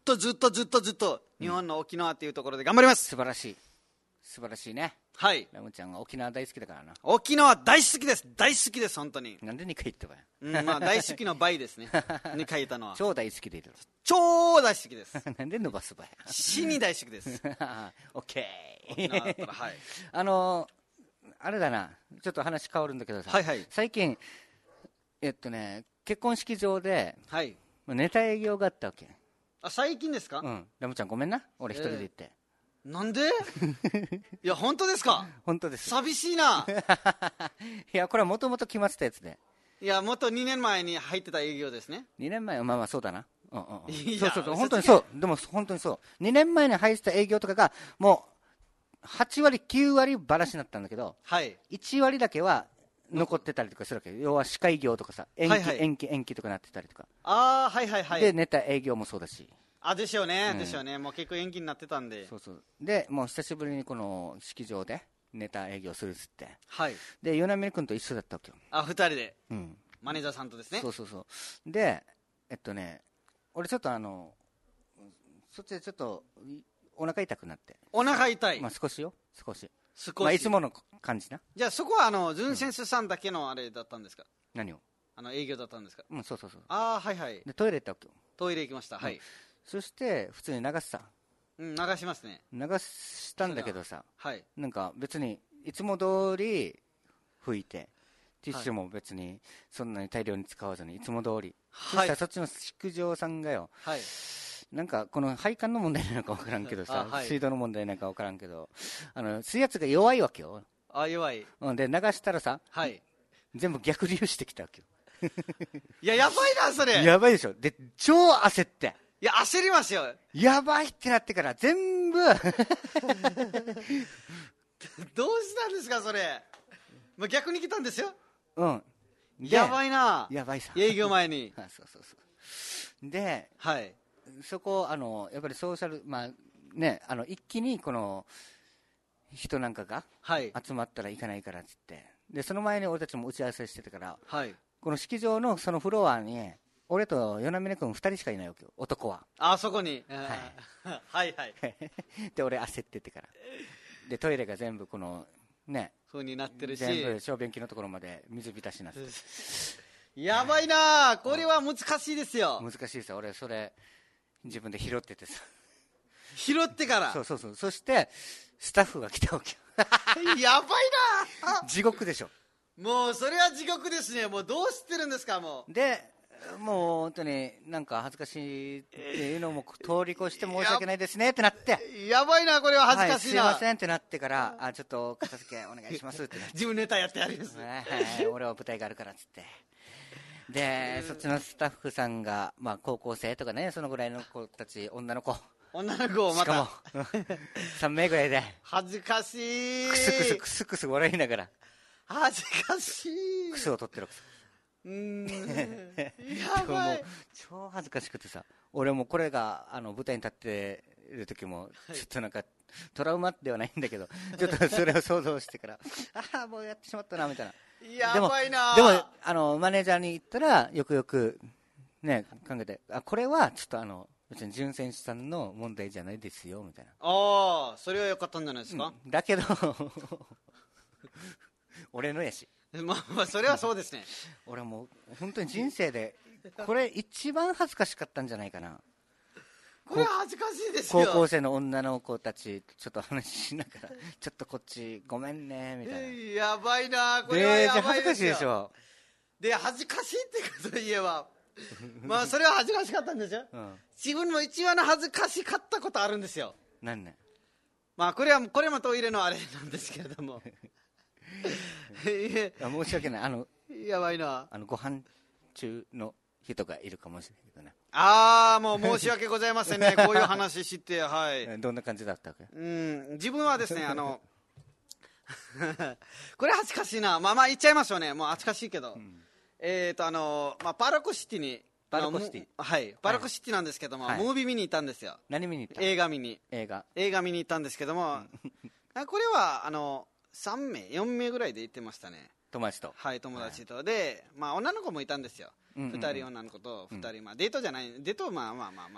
とずっとずっとずっと日本の沖縄っていうところで頑張ります。 素晴らしい素晴らしいね。 はい。 ラムちゃんは沖縄大好きだからな。 沖縄大好きです。大好きです、本当に。 なんでにかい言ったばや。 うん、まあ大好きの倍ですね。にかい言ったのは。 超大好きでいる。 超大好きです。 なんで伸ばすばや。 死に大好きです。 オッケー。 沖縄だったら、はい。 あのー、あれだな、ちょっと話変わるんだけどさ、 はいはい、 最近、えっとね、結婚式場で、 はい、 ネタ営業があったわけ。 あ、最近ですか？ うん。ラムちゃんごめんな、俺一人で行って。 えー、なんでいや、本当ですか？ 本当です。 寂しいな。 いや、これはもともと決まってたやつで。 いや、もっとにねんまえに入ってた営業ですね。 にねんまえはまあまあそうだな。うんうんうん、 いやそうそうそう、本当にそう。でも本当にそう。にねんまえに入ってた営業とかが、もう、はちわり、きゅうわりバラシになったんだけど、 はい、 いちわりだけは残ってたりとかするわけ。要は司会業とかさ、延期、はいはい、延期、延期とかなってたりとか。 ああ、はいはいはい。 で、ネタ営業もそうだし。 あ、でしょうね、うん、でしょうね。もう結構延期になってたんで。 そうそう。で、もう久しぶりにこの式場でネタ営業するっつって。 はい。 で、与那嶺君と一緒だったわけよ。 あ、二人で。 うん。 マネージャーさんとですね。 そうそうそう。で、えっとね、俺ちょっとあの、そっちでちょっと、お腹痛くなって。 お腹痛い。 まあ少しよ、少し。 少し。 まあいつもの感じな。 じゃあそこはあの、ズンセンスさんだけのあれだったんですか？ 何を？ あの、営業だったんですか？ うん、そうそうそう。 ああ、はいはい。 で、トイレ行ったわけよ。 トイレ行きました。はい。 そして普通に流した。 うん、流しますね。 流したんだけどさ、 はい、 なんか別にいつも通り拭いて、ティッシュも別にそんなに大量に使わずにいつも通り、はい、そしたらそっちの宿場さんがよ、はい、なんかこの配管の問題なのか分からんけどさ、はい、水道の問題なのか分からんけど、あの水圧が弱いわけよ。 あ、弱い。 うん、で流したらさ、はい、全部逆流してきたわけよ。 いや、やばいなそれ。 やばいでしょ。で超焦って。 いや、焦りますよ。 やばいってなってから全部どうしたんですかそれ。まあ、逆に来たんですよ。 うん。 やばいな。 やばいさ。 営業前に。 そうそうそう。で、はい、そこあのやっぱりソーシャル、まあね、あの一気にこの人なんかが集まったら行かないからっつって、でその前に俺たちも打ち合わせしてたから、はい、この式場のそのフロアに俺と与那嶺君ふたりしかいないわけよ、男は。 あそこに、 はい、 はいはいで俺焦っててから、でトイレが全部このね、 そうになってるし、 全部小便器のところまで水浸しになってるやばいな、これは難しいですよ。 難しいですよ。俺それ自分で拾っててさ、 拾ってからそうそうそう。そしてスタッフが来たわけよやばいな地獄でしょ。 もうそれは地獄ですね。もうどうしてるんですか。もうでもう本当になんか恥ずかしいっていうのも通り越して申し訳ないですねってなって、 やばいな、これは恥ずかしいな、 はい、すいませんってなってから、あちょっと片付けお願いしますってなって自分ネタやってやります、 はい、俺は舞台があるからっつってでそっちのスタッフさんが、まあ、高校生とかね、そのぐらいの子たち、女の子女の子をまたしかもさんめいぐらいで恥ずかしい、 クスクスクスクス笑いながら恥ずかしい、 クスを取ってるうーんやばい超恥ずかしくてさ、俺もこれがあの舞台に立っている時もちょっとなんかトラウマではないんだけど、ちょっとそれを想像してからああもうやってしまったなみたいな。 やばいな。 でも、でもあのマネージャーに言ったらよくよくね考えて、あこれはちょっとあの別に純選手さんの問題じゃないですよみたいな。 ああ、それは良かったんじゃないですか、 うん、だけど俺のやしまあまあそれはそうですね俺もう本当に人生でこれ一番恥ずかしかったんじゃないかな。 これは恥ずかしいですよ。 高校生の女の子たちちょっと話しながらちょっとこっちごめんねみたいな、えー、やばいな、これはやばいですよ。 恥ずかしいでしょ。 で恥ずかしいってこと言えばまあそれは恥ずかしかったんですよ、うん、自分も一番の恥ずかしかったことあるんですよ。 何ね。 まあこれはこれもトイレのあれなんですけれども申し訳ない、あのやばいな、 あのご飯中の人がいるかもしれないけどね。 ああもう申し訳ございませんねこういう話知って、はい。 どんな感じだったか。 うん自分はですねあのこれ恥ずかしいな、まあまあ言っちゃいましょうね、もう恥ずかしいけど、うん、えっ、ー、とあのまあパラコシティにパラコシティはいパラコシティなんですけども、はい、ムービー見に行ったんですよ。 何見に行った？ 映画見に映画映画見に行ったんですけどもこれはあのさんめいよんめいぐらいで行ってましたね、 友達と。 はい友達と、はい、でまあ女の子もいたんですよ、うんうんうん、ふたり女の子とふたり、うん、まあデートじゃないデートまあまあまあまあ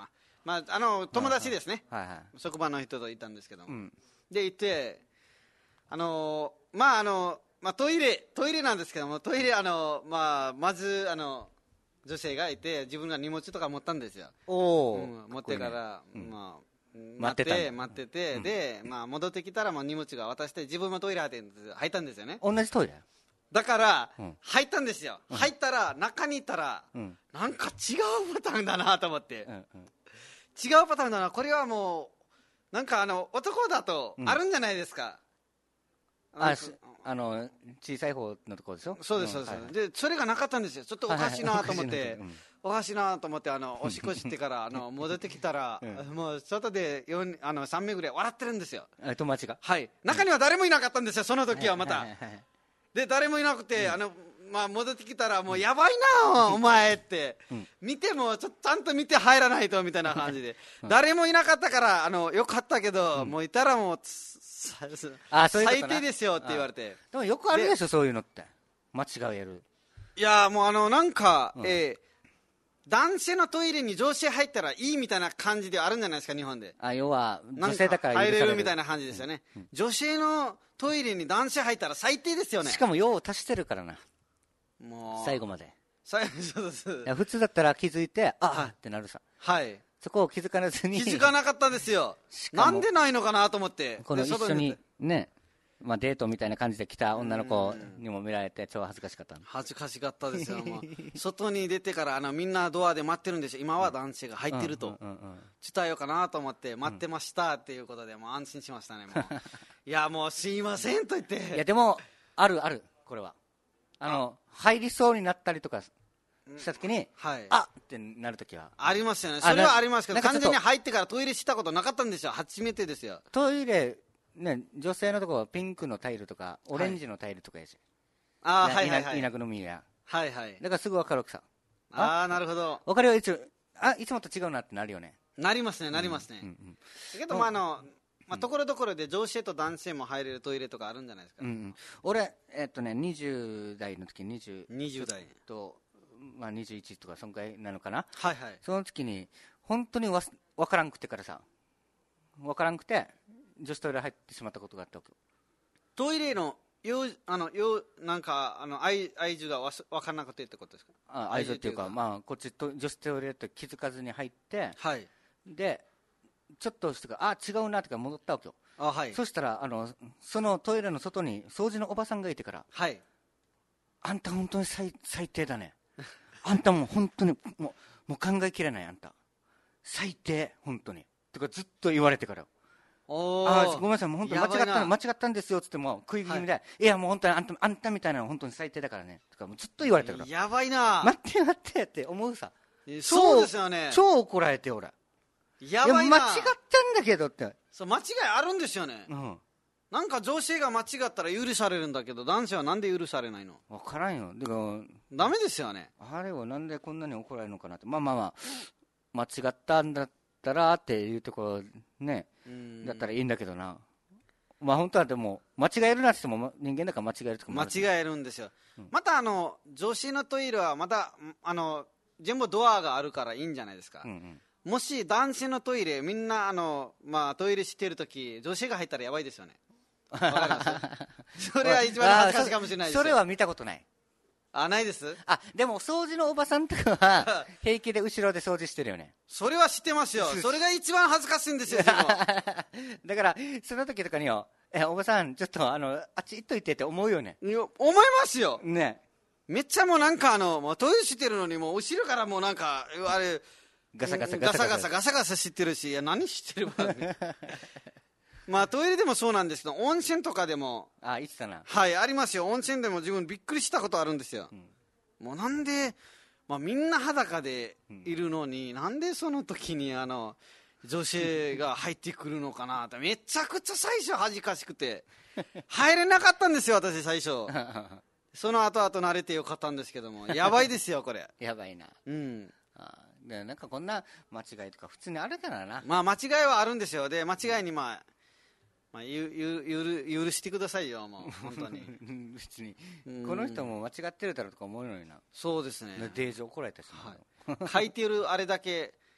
まあ、あの友達ですね、 はいはい。 職場の人といたんですけども、 うん。 で行ってあのまああのまあトイレトイレなんですけども、トイレあのまあまずあの女性がいて、自分が荷物とか持ったんですよ。 おお、 うん持ってから、 いいねうんまあ待ってたんだ待ってて、で、まあ、戻ってきたらもう荷物が渡して、自分もトイレ入って入ったんですよね。 同じトイレ。 だから、 うん入ったんですよ、入ったら中にいたら、 うんなんか違うパターンだなと思って、 うんうん。 違うパターンだな、これはもうなんかあの男だとあるんじゃないですか、なんかあしあの小さい方のところでしょ。 そうですそうです、 んはいはいでそれがなかったんですよ。ちょっとおかしいなと思って、 はいはいおかしいなとおかしいなと思って、あのおしっこしてからあの戻ってきたら、もう外でよんあのさん名ぐらい笑ってるんですよ。 あ友達が。 はい中には誰もいなかったんですよ、その時はまた、 はいはいはいで誰もいなくて、あのまあ、戻ってきたらもうやばいなお前って、見てもちょっとちゃんと見て入らないとみたいな感じで、誰もいなかったからあのよかったけど、もういたらもうつさあそういうことな最低ですよって言われて、 でもよくあるでしょ、そういうのって。間違える。 いやもうあのなんか、 うんえー男性のトイレに女性入ったらいいみたいな感じであるんじゃないですか、日本で。 あ要はなん女性だから許さ入れるれるみたいな感じですよね、女性のトイレに男性入ったら最低ですよね。 しかも用を足してるからな、 もう最後まで。 最後そうですいや普通だったら気づいてあ、 はいってなるさ。 はいそこを気づかずに気づかなかったですよかもなんでないのかなと思って、 こので一緒に外出てね、まあ、デートみたいな感じで来た女の子にも見られて超恥ずかしかったの。 恥ずかしかったですよもう外に出てからあのみんなドアで待ってるんですよ。今は男性が入ってるとうんうんうん伝えようかなと思って待ってましたっていうことでもう安心しましたねもういやもうすいませんと言っいやて、 でもあるある、これはあの入りそうになったりとかした時に、 はいあってなるときはありますよね。 あそれはありますけど、 なんかちょっと完全に入ってからトイレしたことなかったんですよ。初めてですよ。 トイレね、女性のとこはピンクのタイルとかオレンジのタイルとかやし、 ああねはいはいはい稲稲の実やはいはいだからすぐ分かるわけさ。 ああなるほど、 分かるよ、いつあいつもと違うなってなるよね。 なりますねなりますね、 うんうんけどまああのまあところどころで女性と男性も入れるトイレとかあるんじゃないですか、 うんうん、俺、えっとね、にじゅう代の時にじゅうにじゅう代と、まあ、にじゅういちとかそんくらいなのかな。 はいはいその時に本当にわす分からんくてからさ分からんくて女子トイレ入ってしまったことがあったわけよ。 トイレのようあのようなんかあの合合図がわす分からなくてってことですか。 あ合図っていうか、 合図まあ、こっちと女子トイレって気づかずに入ってはいでちょっとしてからあ違うなってから戻ったわけよ。 あはいそしたらあのそのトイレの外に掃除のおばさんがいてからはいあんた本当に 最, 最低だねあんたもう本当にもうもう考えきれない、あんた最低本当にとかずっと言われてからおあごめんなさいもう本当に間違ったやばいなの間違ったんですよっつっても食い気味で、はい、いやもう本当にあんたあんたみたいなの本当に最低だからねとかもうずっと言われてからやばいな待って待ってって思うさ。 そうですよね超怒られて俺やばいなや間違ったんだけどってそう間違いあるんですよね、 うんなんか女性が間違ったら許されるんだけど男性はなんで許されないの。 分からんよ。だからダメですよね。 あれをなんでこんなに怒られるのかなって。まあまあまあ間違ったんだったらっていうところねだったらいいんだけどな。まあ本当はでも間違えるなって言っても人間だから間違えるとかもある間違えるんですよ、うん、またあの女子のトイレはまたあの全部ドアがあるからいいんじゃないですか、うんうん、もし男性のトイレみんなあの、まあ、トイレしてるとき女子が入ったらやばいですよね。わかりますそれは一番恥ずかしいかもしれないですよ。 そ, それは見たことない。 あないです。 あでも掃除のおばさんとかは平気で後ろで掃除してるよね。 それは知ってますよ。それが一番恥ずかしいんですよだからその時とかによえおばさんちょっとあのあっち行っといてって思うよね。 いや思いますよね。 めっちゃもうなんかあのもうトイレしてるのにもう後ろからもうなんかあれガサガサガサガサガサガサしてるし、いや何してるわまあトイレでもそうなんですけど温泉とかでもあ言ってたな。 はいありますよ。温泉でも自分びっくりしたことあるんですよ、うん、もうなんで、まあ、みんな裸でいるのに、うん、なんでその時にあの女性が入ってくるのかなってめちゃくちゃ最初恥ずかしくて入れなかったんですよ私最初その後々慣れてよかったんですけどもやばいですよこれやばいな。 うんあでなんかこんな間違いとか普通にあるからな。 まあ間違いはあるんですよ。で間違いにまあまあ、ゆゆゆる許してくださいよもう本当に別にこの人も間違ってるだろうとか思うのにな。 そうですね。 デージ怒られたし、 はい、書いてるあれだけ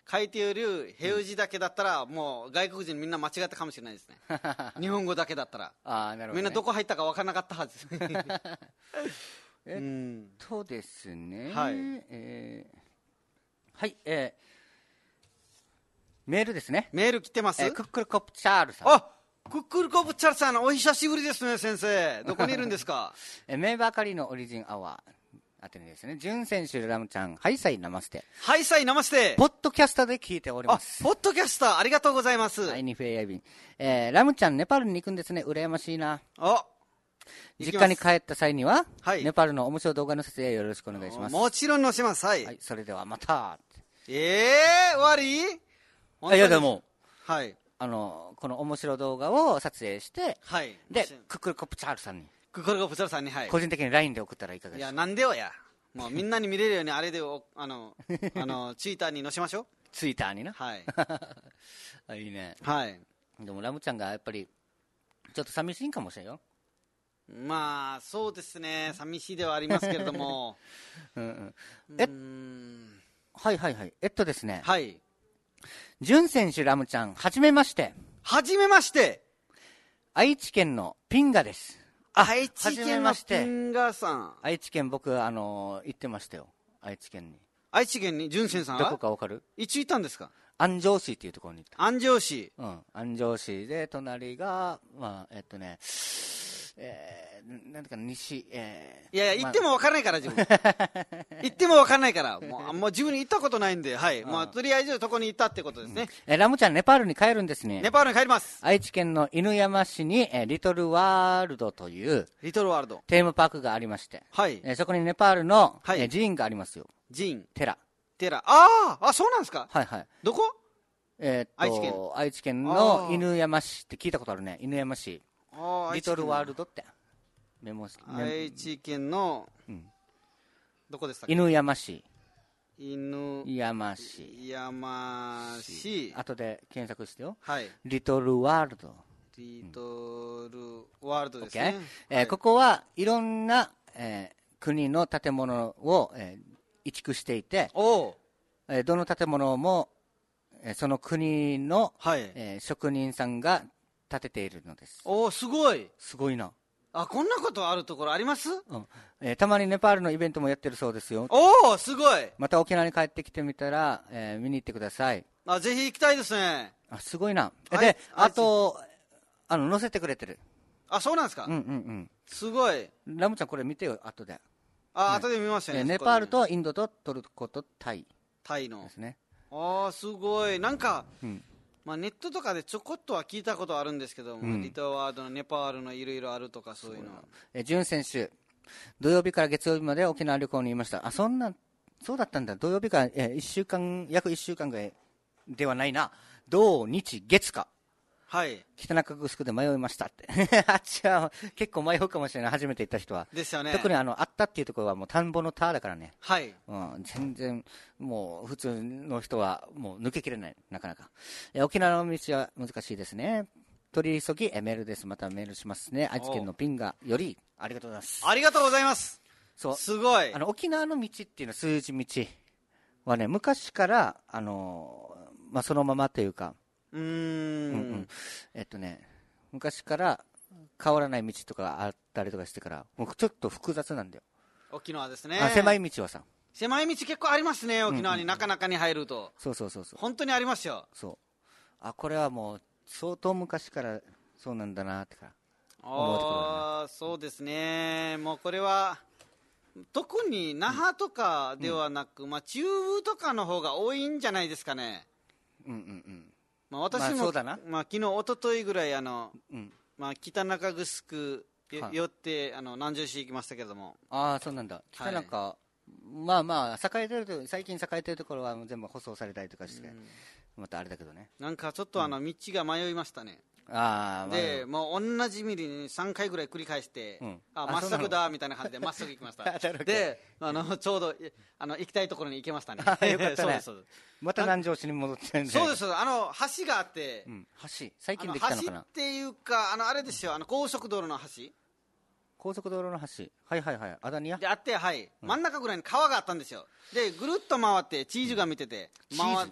書いている平字だけだったら、もう外国人みんな間違ったかもしれないですね日本語だけだったらああ、なるほど、ね、 みんなどこ入ったか分からなかったはずえうんっとですね、 はいえーはい、えーメールですね。 メール来てます、 えークックルコプチャールさん。 あ、クックルコプチャルさん、お久しぶりですね、先生。どこにいるんですかえーメーバーカリーのオリジンアワー。あてにですね、ジュン選手、ラムちゃん、ハイサイナマステ。 はい、さい、ナマステ。 ポッドキャスターで聞いておりあま、す。 ポッドキャスター、ありがとうございます。 はい、ニフェイヤイビン。えーラムちゃん、ネパールに行くんですね。羨ましいな。 あ、 実家に帰った際には、 はいネパールの面白い動画の撮影よろしくお願いします。 もちろん載せます。はい。 はい、それではまた。 えー、終わりいや、でも、 はい。 あの、この面白い動画を撮影して、 はい。 で、クックルコプチャールさんに、 クックルコプチャルさんに、はい。 個人的に ライン で送ったらいかがいや、 ですか。 なんでよや。もうみんなに見れるように、あれでお、あの、あの、ツイッターに載せましょう。 ツイッターにな。 はい。 あ、いいね。 はい。 でも、ラムちゃんがやっぱり、ちょっと寂しいんかもしれんよ。 まあ、そうですね。寂しいではありますけれども。 うんうん。えうーんはいはいはい。えっとですね、 はい。 ジュン選手、ラムちゃん、はじめまして。 はじめまして。 愛知県のピンガです。 愛知はじめ県のましてピンガーさん。 愛知県、僕、あのー行ってましたよ。愛知県に。 愛知県に純先さんどこはかわかる？ いつ行ったんですか？ 安城市っていうところに行った。 安城市。 うん。安城市で、隣が、まあ、えっとね、えー、なんていうか、西、えー、 いやいや、行っても、 も分からないから、自分。行っても分からないから。もう、もう自分に行ったことないんで、はい。まあ、とりあえず、とこに行ったってことですね。 えーラムちゃん、ネパールに帰るんですね。 ネパールに帰ります。 愛知県の犬山市に、えーリトルワールドというリトルワールド。 テーマパークがありまして、 はい。 えーそこにネパールの、 はいえー寺院がありますよ。 ジン、 寺。 テラ。ああ、あ、そうなんですか？ はいはい。 どこ？ えーっと、 愛知県愛知県あのー犬山市って聞いたことあるね。犬山市。 ああ、 リトルワールド。 ドって。メモし、メ愛知県の、 うんどこでしたっけ？ 犬山市。 犬山市。 山市。 後で検索してよ。 はい。 リトルワールド。 リトルワールドです OK ね。 えーはいここはいろんな、えー国の建物を、えー移築していて、 おうえーどの建物も、えーその国の、 はい。 えー職人さんが建てているのです。 おお、すごい。 すごいな。 あ、こんなことあるところあります？ うんえーたまにネパールのイベントもやってるそうですよ。 おお、すごい。 また沖縄に帰ってきてみたら、えー見に行ってください。 あ、ぜひ行きたいですね。 あ、すごいな。えはいで、 はいあと、あの、載せてくれてる。 あ、そうなんですか？ うんうんすごい。 うん。ラムちゃんこれ見てよ、後で。 あ、後で見ましたね。 えーネそこでパールとインドとトルコとタイタイので。すね。 ああ、すごい。なんか、 うんまあ、ネットとかでちょこっとは聞いたことあるんですけども、 うんリトルワールドのネパールのいろいろあるとかそういうの。 えー、ジュン選手、土曜日から月曜日まで沖縄旅行にいました。あ、そんな、そうだったんだ。土曜日から、えー、いっしゅうかん、約いっしゅうかんぐらいではないな。土、日、月か。 はい。 北中城で迷いましたって。あっちは結構迷うかもしれない。初めて行った人は。 ですよね。 特にあの、あったっていうところはもう田んぼの田だからね。 はい。 うん、全然、もう普通の人はもう抜けきれない。なかなか。えー沖縄の道は難しいですね。取り急ぎ、えーメールです。またメールしますね。愛知県のピンガより、ありがとうございます。 ありがとうございます。 そう。 すごいあ。の、沖縄の道っていうのは数字道はね、昔から、あのーまあ、そのままというか、 うーん。 うんうんえっとね、昔から変わらない道とかあったりとかしてから、もうちょっと複雑なんだよ。 沖縄ですね。 あ狭い道はさ。 狭い道結構ありますね、沖縄になかなかに入ると。 そうそうそうそう。 本当にありますよ。 そう。あ、これはもう相当昔からそうなんだなってから思うところだね。 ああ、そうですね。もうこれは、特に那覇とかではなく、まあ中部とかの方が多いんじゃないですかね。 うんうんうん。 まあ私も、 まあそうだなまあ昨日、一昨日ぐらい、あの、 うん。 まあ北中城よはい寄って、あの、南城市行きましたけれども。 ああ、そうなんだ。北なんか、まあまあ、栄えてると、最近栄えてるところは全部舗装されたりとかして、またあれだけどね。 なんかちょっとあの、道が迷いましたね。 ああ、まあ、 で、もう同じ道にさんかいぐらい繰り返して、 うんあ、 あまっそうなのすぐだみたいな感じで、まっすぐ行きましたなるほ。どで、あの、ちょうど、いあの、行きたいところに行けましたね。 あよかったねそうです、そうです。 また南城市に戻ってるんで。 そうです、そうですあの、橋があってう、ん。橋、最近あのできたのかな橋っていうか、あの、あれですよ、あの、高速道路の橋高速道路の橋。はいはいはい。アダニアであって、はい、真ん中ぐらいに川があったんですよ。で、ぐるっと回って、チーズが見てて、 チーズ回っ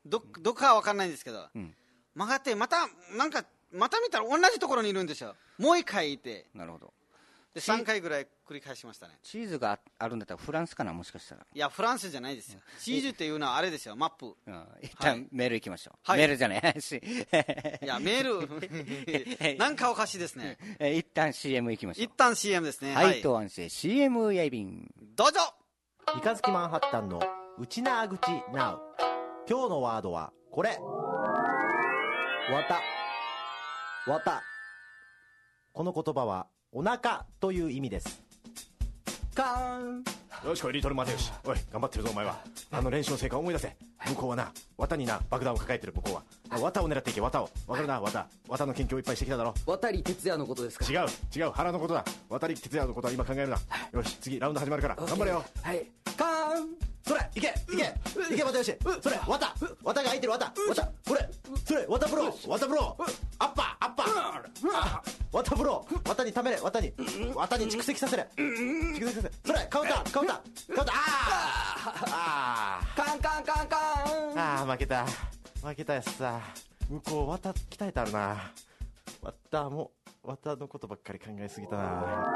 どどっかは分かんないんですけど、 うん、 曲がってまたなんかまた見たら同じところにいるんですよ。もう一回いて、 なるほど。 でさんかいぐらい繰り返しましたね。 チーズがあるんだったらフランスかな、もしかしたら。 いやフランスじゃないですよ。チーズっていうのはあれですよ、マップ。 うん、一旦、 はい、 メール行きましょう、 はい、 メールじゃないしいやメールなんかおかしいですね。 一旦 シーエム 行きましょう。 一旦 シーエム ですね。 はい、と安静 シーエム やいびん、 どうぞ。 三日月マンハッタンの内な口なう。今日のワードはこれ。わたわた。この言葉はお腹という意味です。カーン。 よしこいリトルマテウシ、おい頑張ってるぞお前は。あの練習の成果を思い出せ。向こうはな綿にな爆弾を抱えてる。向こうは綿を狙っていけ。綿をわかるな。綿綿の研究をいっぱいしてきただろ。 渡哲也のことですか。 違う違う腹のことだ。渡哲也のことは今考えるな。よし次ラウンド始まるから頑張れよ。 はい、カーン。 それいけいけいけ又吉。それ綿綿が開いてる。綿綿これそれ綿風呂綿風呂アッパーアッパー綿風呂綿にためれ。綿に綿に蓄積させれ蓄積させれ。それカウンターカウンターカウンター。あーカンカンカンカン。 あー負けた負けたやつさ。向こう綿鍛えてあるな。綿も綿のことばっかり考えすぎたな。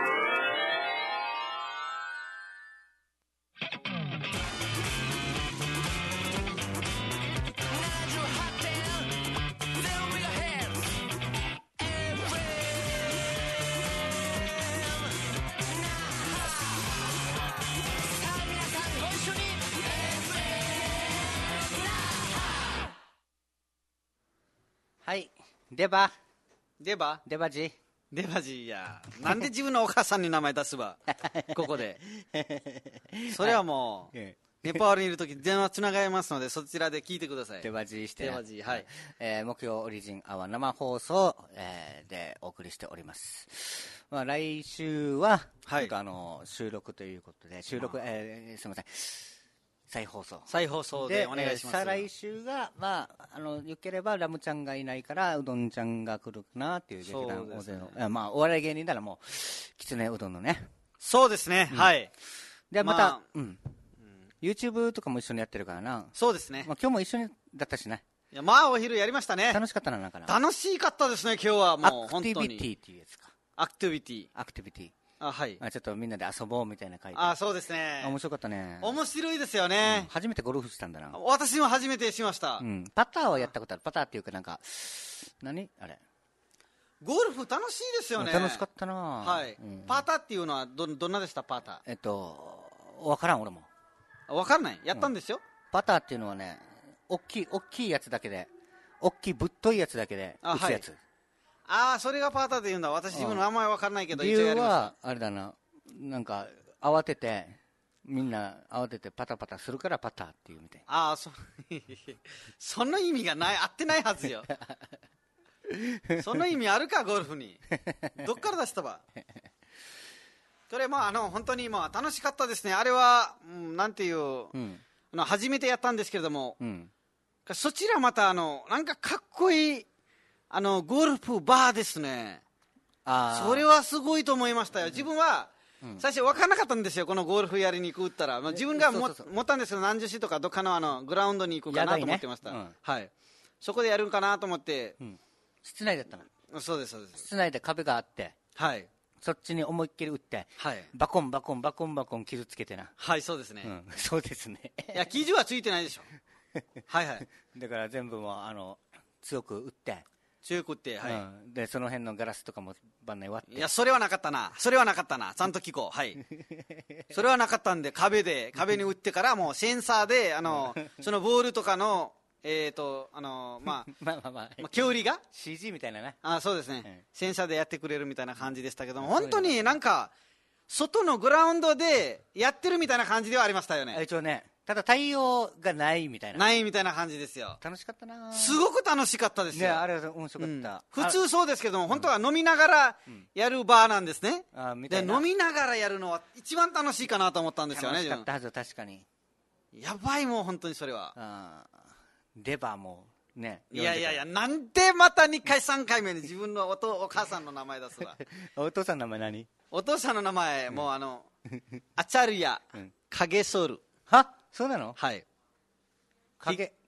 はい、デバデバデバジデバジやなんで自分のお母さんに名前出すばここでそれはもう、はい、ネパールにいるとき電話つながりますのでそちらで聞いてください。 デバジしてデバジ、はい、 えー、木曜オリジンアワー生放送、えー、でお送りしております。まあ、来週は、はい、あの収録ということで収録、えー、すみません再放送再放送でお願いします。 えー、再来週が、まあ、あのよければラムちゃんがいないからうどんちゃんが来るかなっていう劇団大勢の、ね、まあ、お笑い芸人ならもうきつねうどんのね。 そうですね、うん、はい。 でまた、まあうん、YouTube とかも一緒にやってるからな。 そうですね、 まあ、今日も一緒にだったしね。 いやまあお昼やりましたね。 楽しかったな。なんかな楽しかったですね今日は。もう本当にアクティビティっていうやつか。 アクティビティアクティビティあ、はい、 あちょっとみんなで遊ぼうみたいな回で。 あ、そうですね。 面白かったね。 面白いですよね、 うん、初めてゴルフしたんだな。 私も初めてしました、 うん、パターをやったことある。パターっていうかなんか何あれゴルフ楽しいですよね。 楽しかったな。 はい、うん、パターっていうのは ど, どんなでしたパター。 えっと分からん俺も。 分からないやったんですよ、うん、 パターっていうのはね大きい大きいやつだけで大きいぶっといやつだけで打つやつ。 ああ、それがパターで言うんだ。私自分の名前分からないけど、 理由はあれだな、なんか慌ててみんな慌ててパタパタするからパターっていうみたいな。 ああ、そそんな意味がない、合ってないはずよその意味あるかゴルフに。どっから出したばそれまああの本当にまあ楽しかったですね。あれは、うん、なんていう、うん、あの初めてやったんですけれども、うん、そちらまたあのなんかかっこいいあのゴルフバーですね。あ、それはすごいと思いましたよ。自分は、うん、最初分からなかったんですよ。このゴルフやりに行くったら、まあ、自分がもそうそうそう持ったんですけど何十市とかどっかのあのグラウンドに行くかなと思ってました、ね、うん、はい、そこでやるんかなと思って、うん、 室内だったの。 そうですそうです。 室内で壁があって、はい、そっちに思いっきり打って、はい、バコンバコンバコンバコン傷つけてな。 はい、そうですね、 うん、そうですねいや傷はついてないでしょはいはい。 だから全部もあの強く打って強く打って、はい、うん、 でその辺のガラスとかも番内割って。 いやそれはなかったな、それはなかったな、ちゃんと聞こう。はいそれはなかったんで、壁で壁に打ってからもうセンサーであのそのボールとかのえーとあのまあまあまあまあ、 まあ、距離がシージー みたいなね。 あ、そうですね、うん、センサーでやってくれるみたいな感じでしたけども、本当になんか外のグラウンドでやってるみたいな感じではありましたよね。 一応ね、ただ太陽がないみたいなないみたいな感じですよ。 楽しかったな。 すごく楽しかったですよ、 ね、あれは面白かった、 うん、普通そうですけども、本当は飲みながらやるバーなんですね、うん、あみたいな。で飲みながらやるのは一番楽しいかなと思ったんですよね。 楽しかったはず。確かにやばい、もう本当にそれは。 あレバーもね。 いやいやいや、なんでまたにかいさんかいめに自分の お, とお母さんの名前出すわお父さんの名前何？ お父さんの名前、うん、もうあのアチャルヤ、うん、影ソル。 は、そうなの？ はい。 影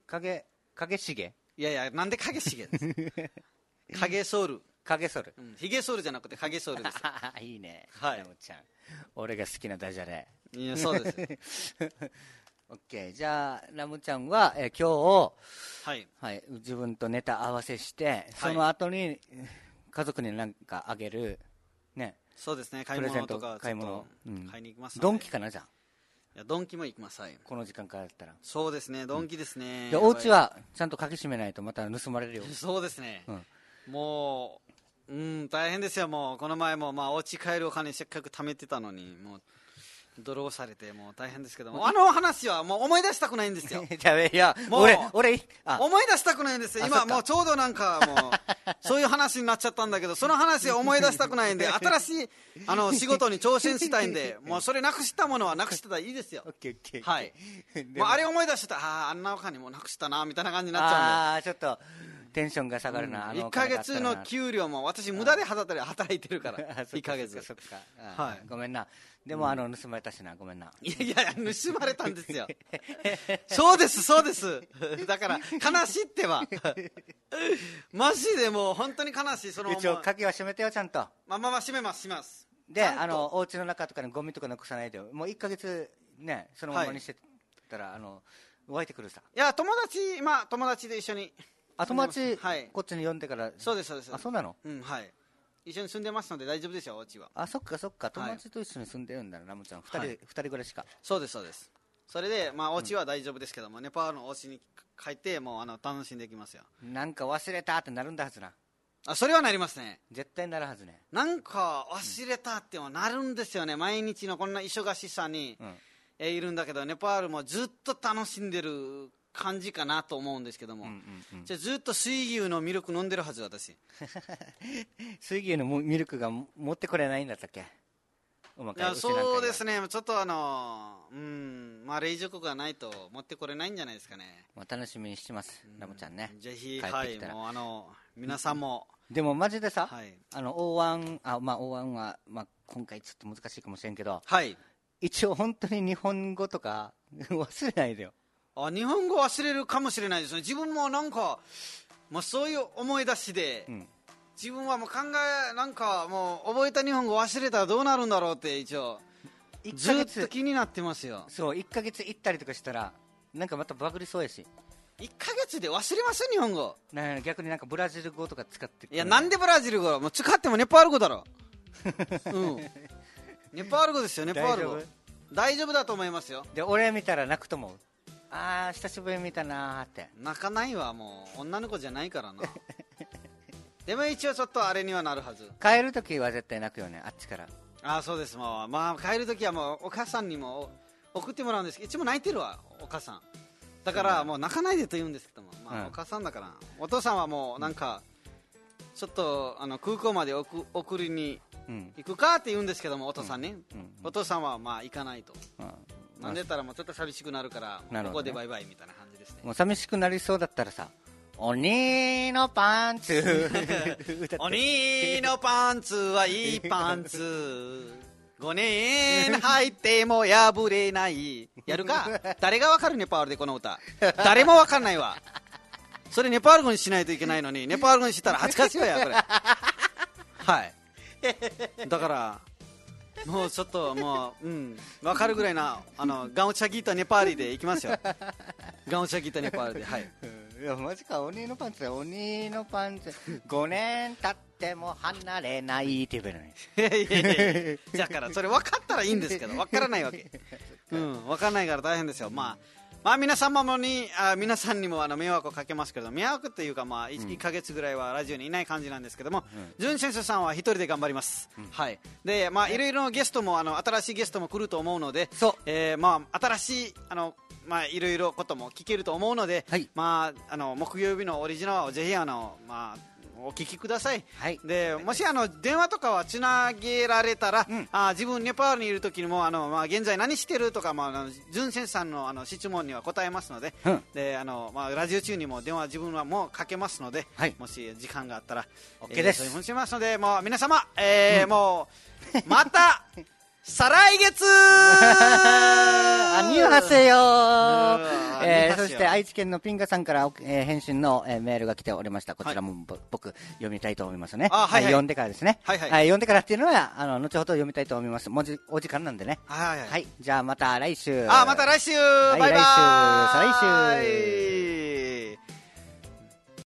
影影重いやいや、なんで影重です影ソウル、 影ソル、 うん、ヒゲソウルじゃなくて影ソウルですいいね、 はいラムちゃん、俺が好きなダジャレ。 いや、そうですオッケー、じゃあラムちゃんは、えー今日、 はい、 はい、自分とネタ合わせして、その後に家族に何かあげるね、 そうですね、買いプレゼント物とか買い物、 ちょっとうん買いに行きますので、 ドンキかな、じゃあいやドンキも行きます。はい、 この時間からだったら。 そうですね、ドンキですね、 でお家はちゃんと鍵閉めないとまた盗まれるよ。 そうですね、 うんもう、うん、大変ですよ。もうこの前も、まあ、お家帰るお金せっかく貯めてたのに、もう泥をされてもう大変ですけども、あの話はもう思い出したくないんですよじゃあいやもう俺俺あ思い出したくないんですよ。 あそっか今もうちょうどなんかもうそういう話になっちゃったんだけど、その話は思い出したくないんで、新しいあの仕事に挑戦したいんで、もうそれなくしたものはなくしてたらいいですよ。 オッケーオッケー、 はいでもうあれ思い出したら、あああんなお金もなくしたなみたいな感じになっちゃうんで、 ああちょっとテンションが下がるな、あのいっかげつの給料も私無駄で働いて働いてるからいっかげつそっかそっかそっか、 はいごめんな。でも、あの盗まれたしな、ごめんな。 いやいや盗まれたんですよそうですそうですだから悲しいってばマジでもう本当に悲しい。その一応鍵は閉めてよちゃんと。 まあまあまあ閉めます閉めますでちゃんとあのお家の中とかにゴミとか残さないでよ。もういっかげつねそのままにしてたら、あの湧いてくるさ。 いや友達今友達で一緒にあ友達、 はいこっちに呼んでから。 そうですそうです。 あそうなの。 うんはい一緒に住んでますので大丈夫ですよお家は。 あそっかそっか、友達と一緒に住んでるんだな、ラムちゃんふたり、 はいふたりぐらいしか。 そうですそうです。それでまあお家は大丈夫ですけども、ネパールのお家に帰ってもうあの楽しんできますよ。 なんか忘れたってなるんだはずな。 あそれはなりますね。 絶対なるはずね。 なんか忘れたってはなるんですよね、毎日のこんな忙しさに、 うんえーいるんだけど、ネパールもずっと楽しんでる感じかなと思うんですけども、 うんうんうんじゃあずっと水牛のミルク飲んでるはず私水牛のミルクが持ってこれないんだったっけ。うまいやうちなんかにはそうですね、ちょっとあのうんまあ冷蔵庫がないと持ってこれないんじゃないですかね。 まあ、楽しみにしてます、ラムちゃんね。 ぜひ帰っはいてきたらもうあの皆さんも、 でもマジでさ、 はいあの オーワン あまあ オーワン は、まあ、今回ちょっと難しいかもしれんけど、 はい一応本当に日本語とか忘れないでよ。 あ日本語忘れるかもしれないですね。自分もなんか、まあ、そういう思い出しで、 うん自分はもう考えなんかもう覚えた日本語忘れたらどうなるんだろうって一応 1 ずっとヶ月気になってますよ。 そういっかげつ行ったりとかしたらなんかまたバグりそうやし、 いっかげつで忘れます日本語。 な逆になんかブラジル語とか使ってくるいやなんでブラジル語もう使ってもネパール語だろうんネパール語ですよネパール語大丈大丈夫だと思いますよ。 で俺見たら泣くと思う。あー久しぶりに見たなーって。 泣かないわもう女の子じゃないからなでも一応ちょっとあれにはなるはず。 帰るときは絶対泣くよね、あっちから。 ああそうですもう、まあ、帰るときはもうお母さんにも送ってもらうんですけど、いつも泣いてるわお母さんだからもう泣かないでと言うんですけども、まあうんお母さんだからお父さんはもうなんかちょっとあの空港まで送送りにうん行くかって言うんですけども、お父さんね、 うんうんお父さんはまあ行かないと、 うんなんでやったらもうちょっと寂しくなるからなるほどねここでバイバイみたいな感じですね。 もう寂しくなりそうだったらさ、鬼のパンツ歌って鬼のパンツはいいパンツごねん入っても破れないやるか誰がわかるネパールでこの歌誰もわかんないわ。それネパール語にしないといけないのにネパール語にしたら恥ずかしいわやこれはいだからもうちょっともううんわかるぐらいなあのガンチャギータネパーリでいきますよガンチャギータネパールではいいやマジか、鬼のパンツ鬼のパンツごねん経っても離れないって言えばいいのに。 いやいやいやだからそれ分かったらいいんですけど分からないわけうん分からないから大変ですよ。まあまあ皆様もにあ皆さんにもあの迷惑をかけますけど、迷惑というかまあ 1,、いっかげつぐらいはラジオにいない感じなんですけども、ジュン先生さんは一人で頑張ります、はいでまあいろいろゲストもあの新しいゲストも来ると思うので、 そうえーまあ新しいあのまあいろいろことも聞けると思うので、 はいまああの木曜日のオリジナルをぜひあのまあお聞きください。 はいでもしあの電話とかはつなげられたら、 うんあ自分ネパールにいる時にもあの、まあ、現在何してるとか、まあ、あのジュン先生さんのあの質問には答えますので、 うんであのまあ、ラジオ中にも電話自分はもうかけますので、 はいもし時間があったら OK ですそういうふうにしますのでもう皆様、えーもうまた再来月アニュハセヨー、えー、 アニュハセヨそして愛知県のピンガさんから、えー、返信の、えー、メールが来ておりました。こちらも、はい、僕読みたいと思いますね。 あ、はいはい、 読んでからですね。 はいはい、 はい、読んでからっていうのはあの後ほど読みたいと思います。もうじお時間なんでね。 はいはい、 はい、じゃあまた来週。 あ、また来週。 はい、 バイバイ。 来週再来週。